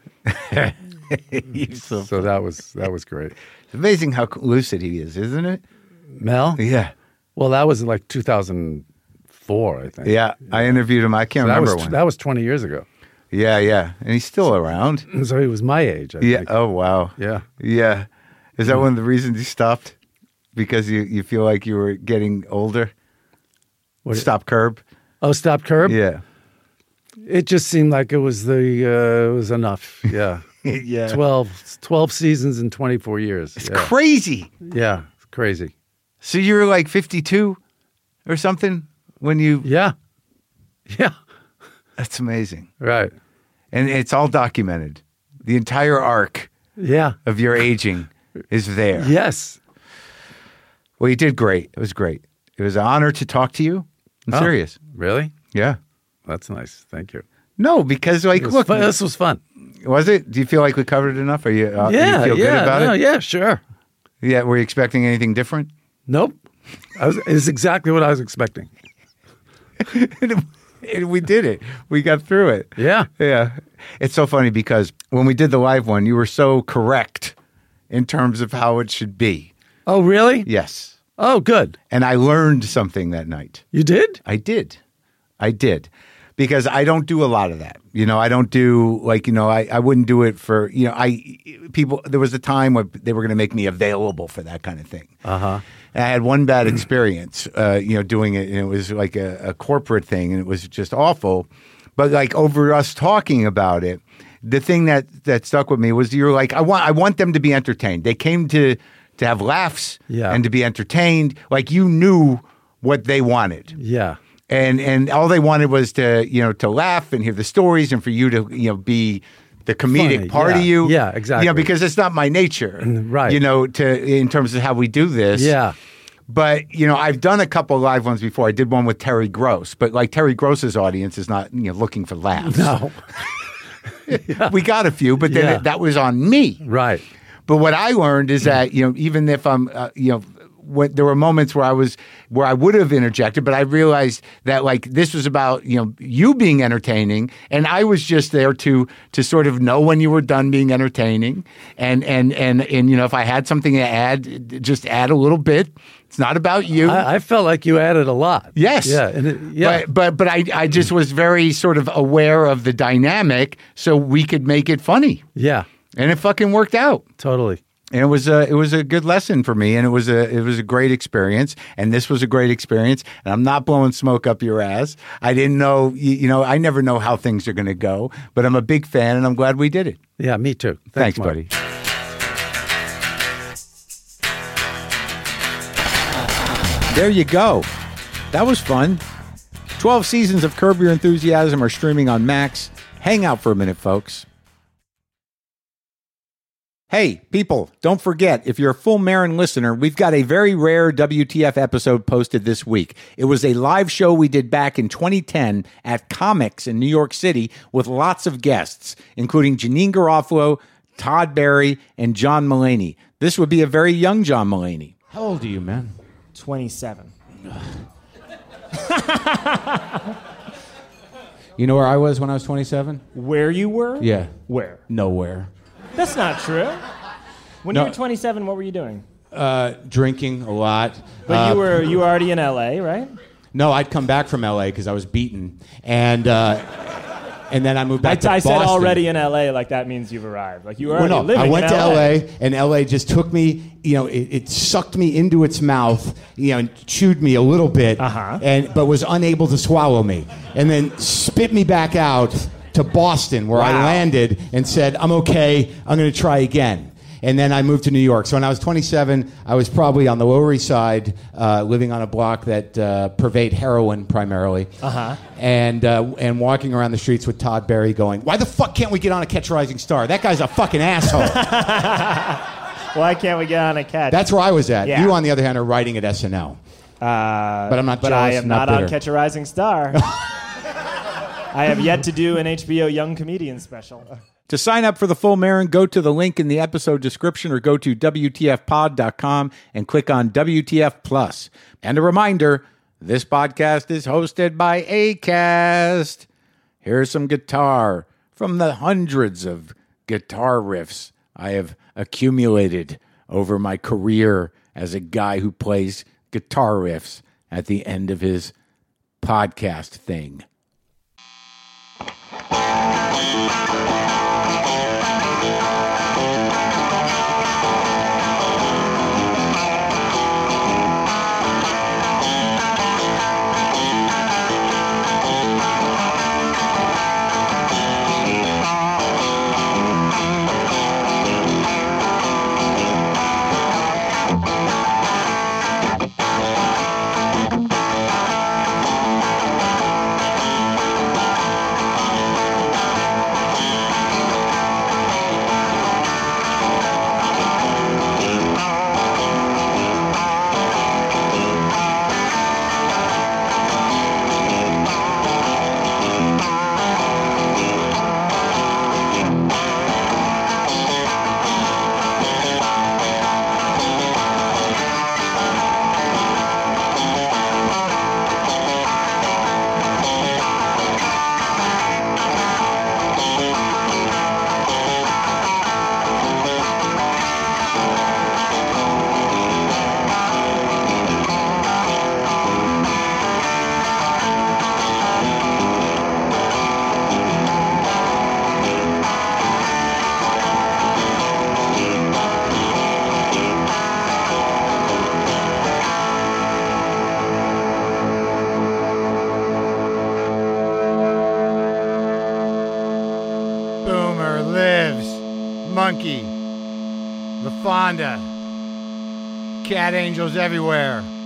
So that was great. It's amazing how lucid he is, isn't it? Mel? Yeah. Well, that was like 2004, I think. Yeah. I interviewed him. I can't remember when. That was 20 years ago. Yeah. And he's still around. So he was my age, I think. Oh, wow. Yeah. Yeah. Is that one of the reasons you stopped? Because you feel like you were getting older? Stop Curb? Oh, Stop Curb? Yeah. It just seemed like it was it was enough. Yeah. Yeah. 12 seasons in 24 years. It's crazy. Yeah, it's crazy. So you were like 52 or something when you... Yeah. That's amazing. Right. And it's all documented. The entire arc of your aging is there. Yes. Well, you did great. It was great. It was an honor to talk to you. I'm serious. Really? Yeah. That's nice. Thank you. No, because look, this was fun. Was it? Do you feel like we covered it enough? Are you? Do you feel good about it? Yeah, sure. Yeah. Were you expecting anything different? Nope. It's exactly what I was expecting. And we did it. We got through it. Yeah. Yeah. It's so funny because when we did the live one, you were so correct in terms of how it should be. Oh, really? Yes. Oh, good. And I learned something that night. You did? I did. because I don't do a lot of that. I don't do I wouldn't do it for, people. There was a time where they were going to make me available for that kind of thing. I had one bad experience, doing it, and it was like a corporate thing, and it was just awful. But like over us talking about it, the thing that stuck with me was you're like, I want them to be entertained. They came to have laughs and to be entertained. Like you knew what they wanted. Yeah. And all they wanted was to laugh and hear the stories and for you to, be the comedic part of you. Yeah, exactly. Because it's not my nature. Right. In terms of how we do this. Yeah. But, I've done a couple of live ones before. I did one with Terry Gross, but like Terry Gross's audience is not, looking for laughs. No. We got a few, but then that was on me. Right. But what I learned is that, even if I'm, there were moments where I would have interjected, but I realized that like this was about, you being entertaining, and I was just there to sort of know when you were done being entertaining. And if I had something to add, just add a little bit. It's not about you. I felt like you added a lot. Yes. Yeah. But I just was very sort of aware of the dynamic so we could make it funny. Yeah. And it fucking worked out. Totally. And it was a good lesson for me, and it was a great experience, and this was a great experience. And I'm not blowing smoke up your ass. I didn't know, I never know how things are going to go, but I'm a big fan, and I'm glad we did it. Yeah, me too. Thanks Mark. buddy. There you go. That was fun. 12 seasons of Curb Your Enthusiasm are streaming on Max. Hang out for a minute, folks. Hey, people, don't forget, if you're a Full Marin listener, we've got a very rare WTF episode posted this week. It was a live show we did back in 2010 at Comics in New York City with lots of guests, including Janine Garofalo, Todd Barry, and John Mulaney. This would be a very young John Mulaney. How old are you, man? 27. You know where I was when I was 27? Where you were? Yeah. Where? Nowhere. That's not true. When No. you were 27, what were you doing? Drinking a lot. But you were already in LA, right? No, I'd come back from LA because I was beaten, and then I moved back to I Boston. said already in LA, like that means you've arrived. Like you were already living I went in to LA. LA, and LA just took me. It sucked me into its mouth, and chewed me a little bit, but was unable to swallow me, and then spit me back out to Boston, where I landed and said, "I'm okay. I'm going to try again." And then I moved to New York. So when I was 27, I was probably on the Lower East Side, living on a block that purveyed heroin primarily, and walking around the streets with Todd Barry going, "Why the fuck can't we get on a Catch a Rising Star? That guy's a fucking asshole." Why can't we get on a catch? That's where I was at. Yeah. You, on the other hand, are writing at SNL. But I'm not jealous. But I am not on bitter. Catch a Rising Star. I have yet to do an HBO Young Comedian special. To sign up for the Full Marin, go to the link in the episode description or go to WTFpod.com and click on WTF Plus. And a reminder, this podcast is hosted by Acast. Here's some guitar from the hundreds of guitar riffs I have accumulated over my career as a guy who plays guitar riffs at the end of his podcast thing. La Fonda. Cat angels everywhere.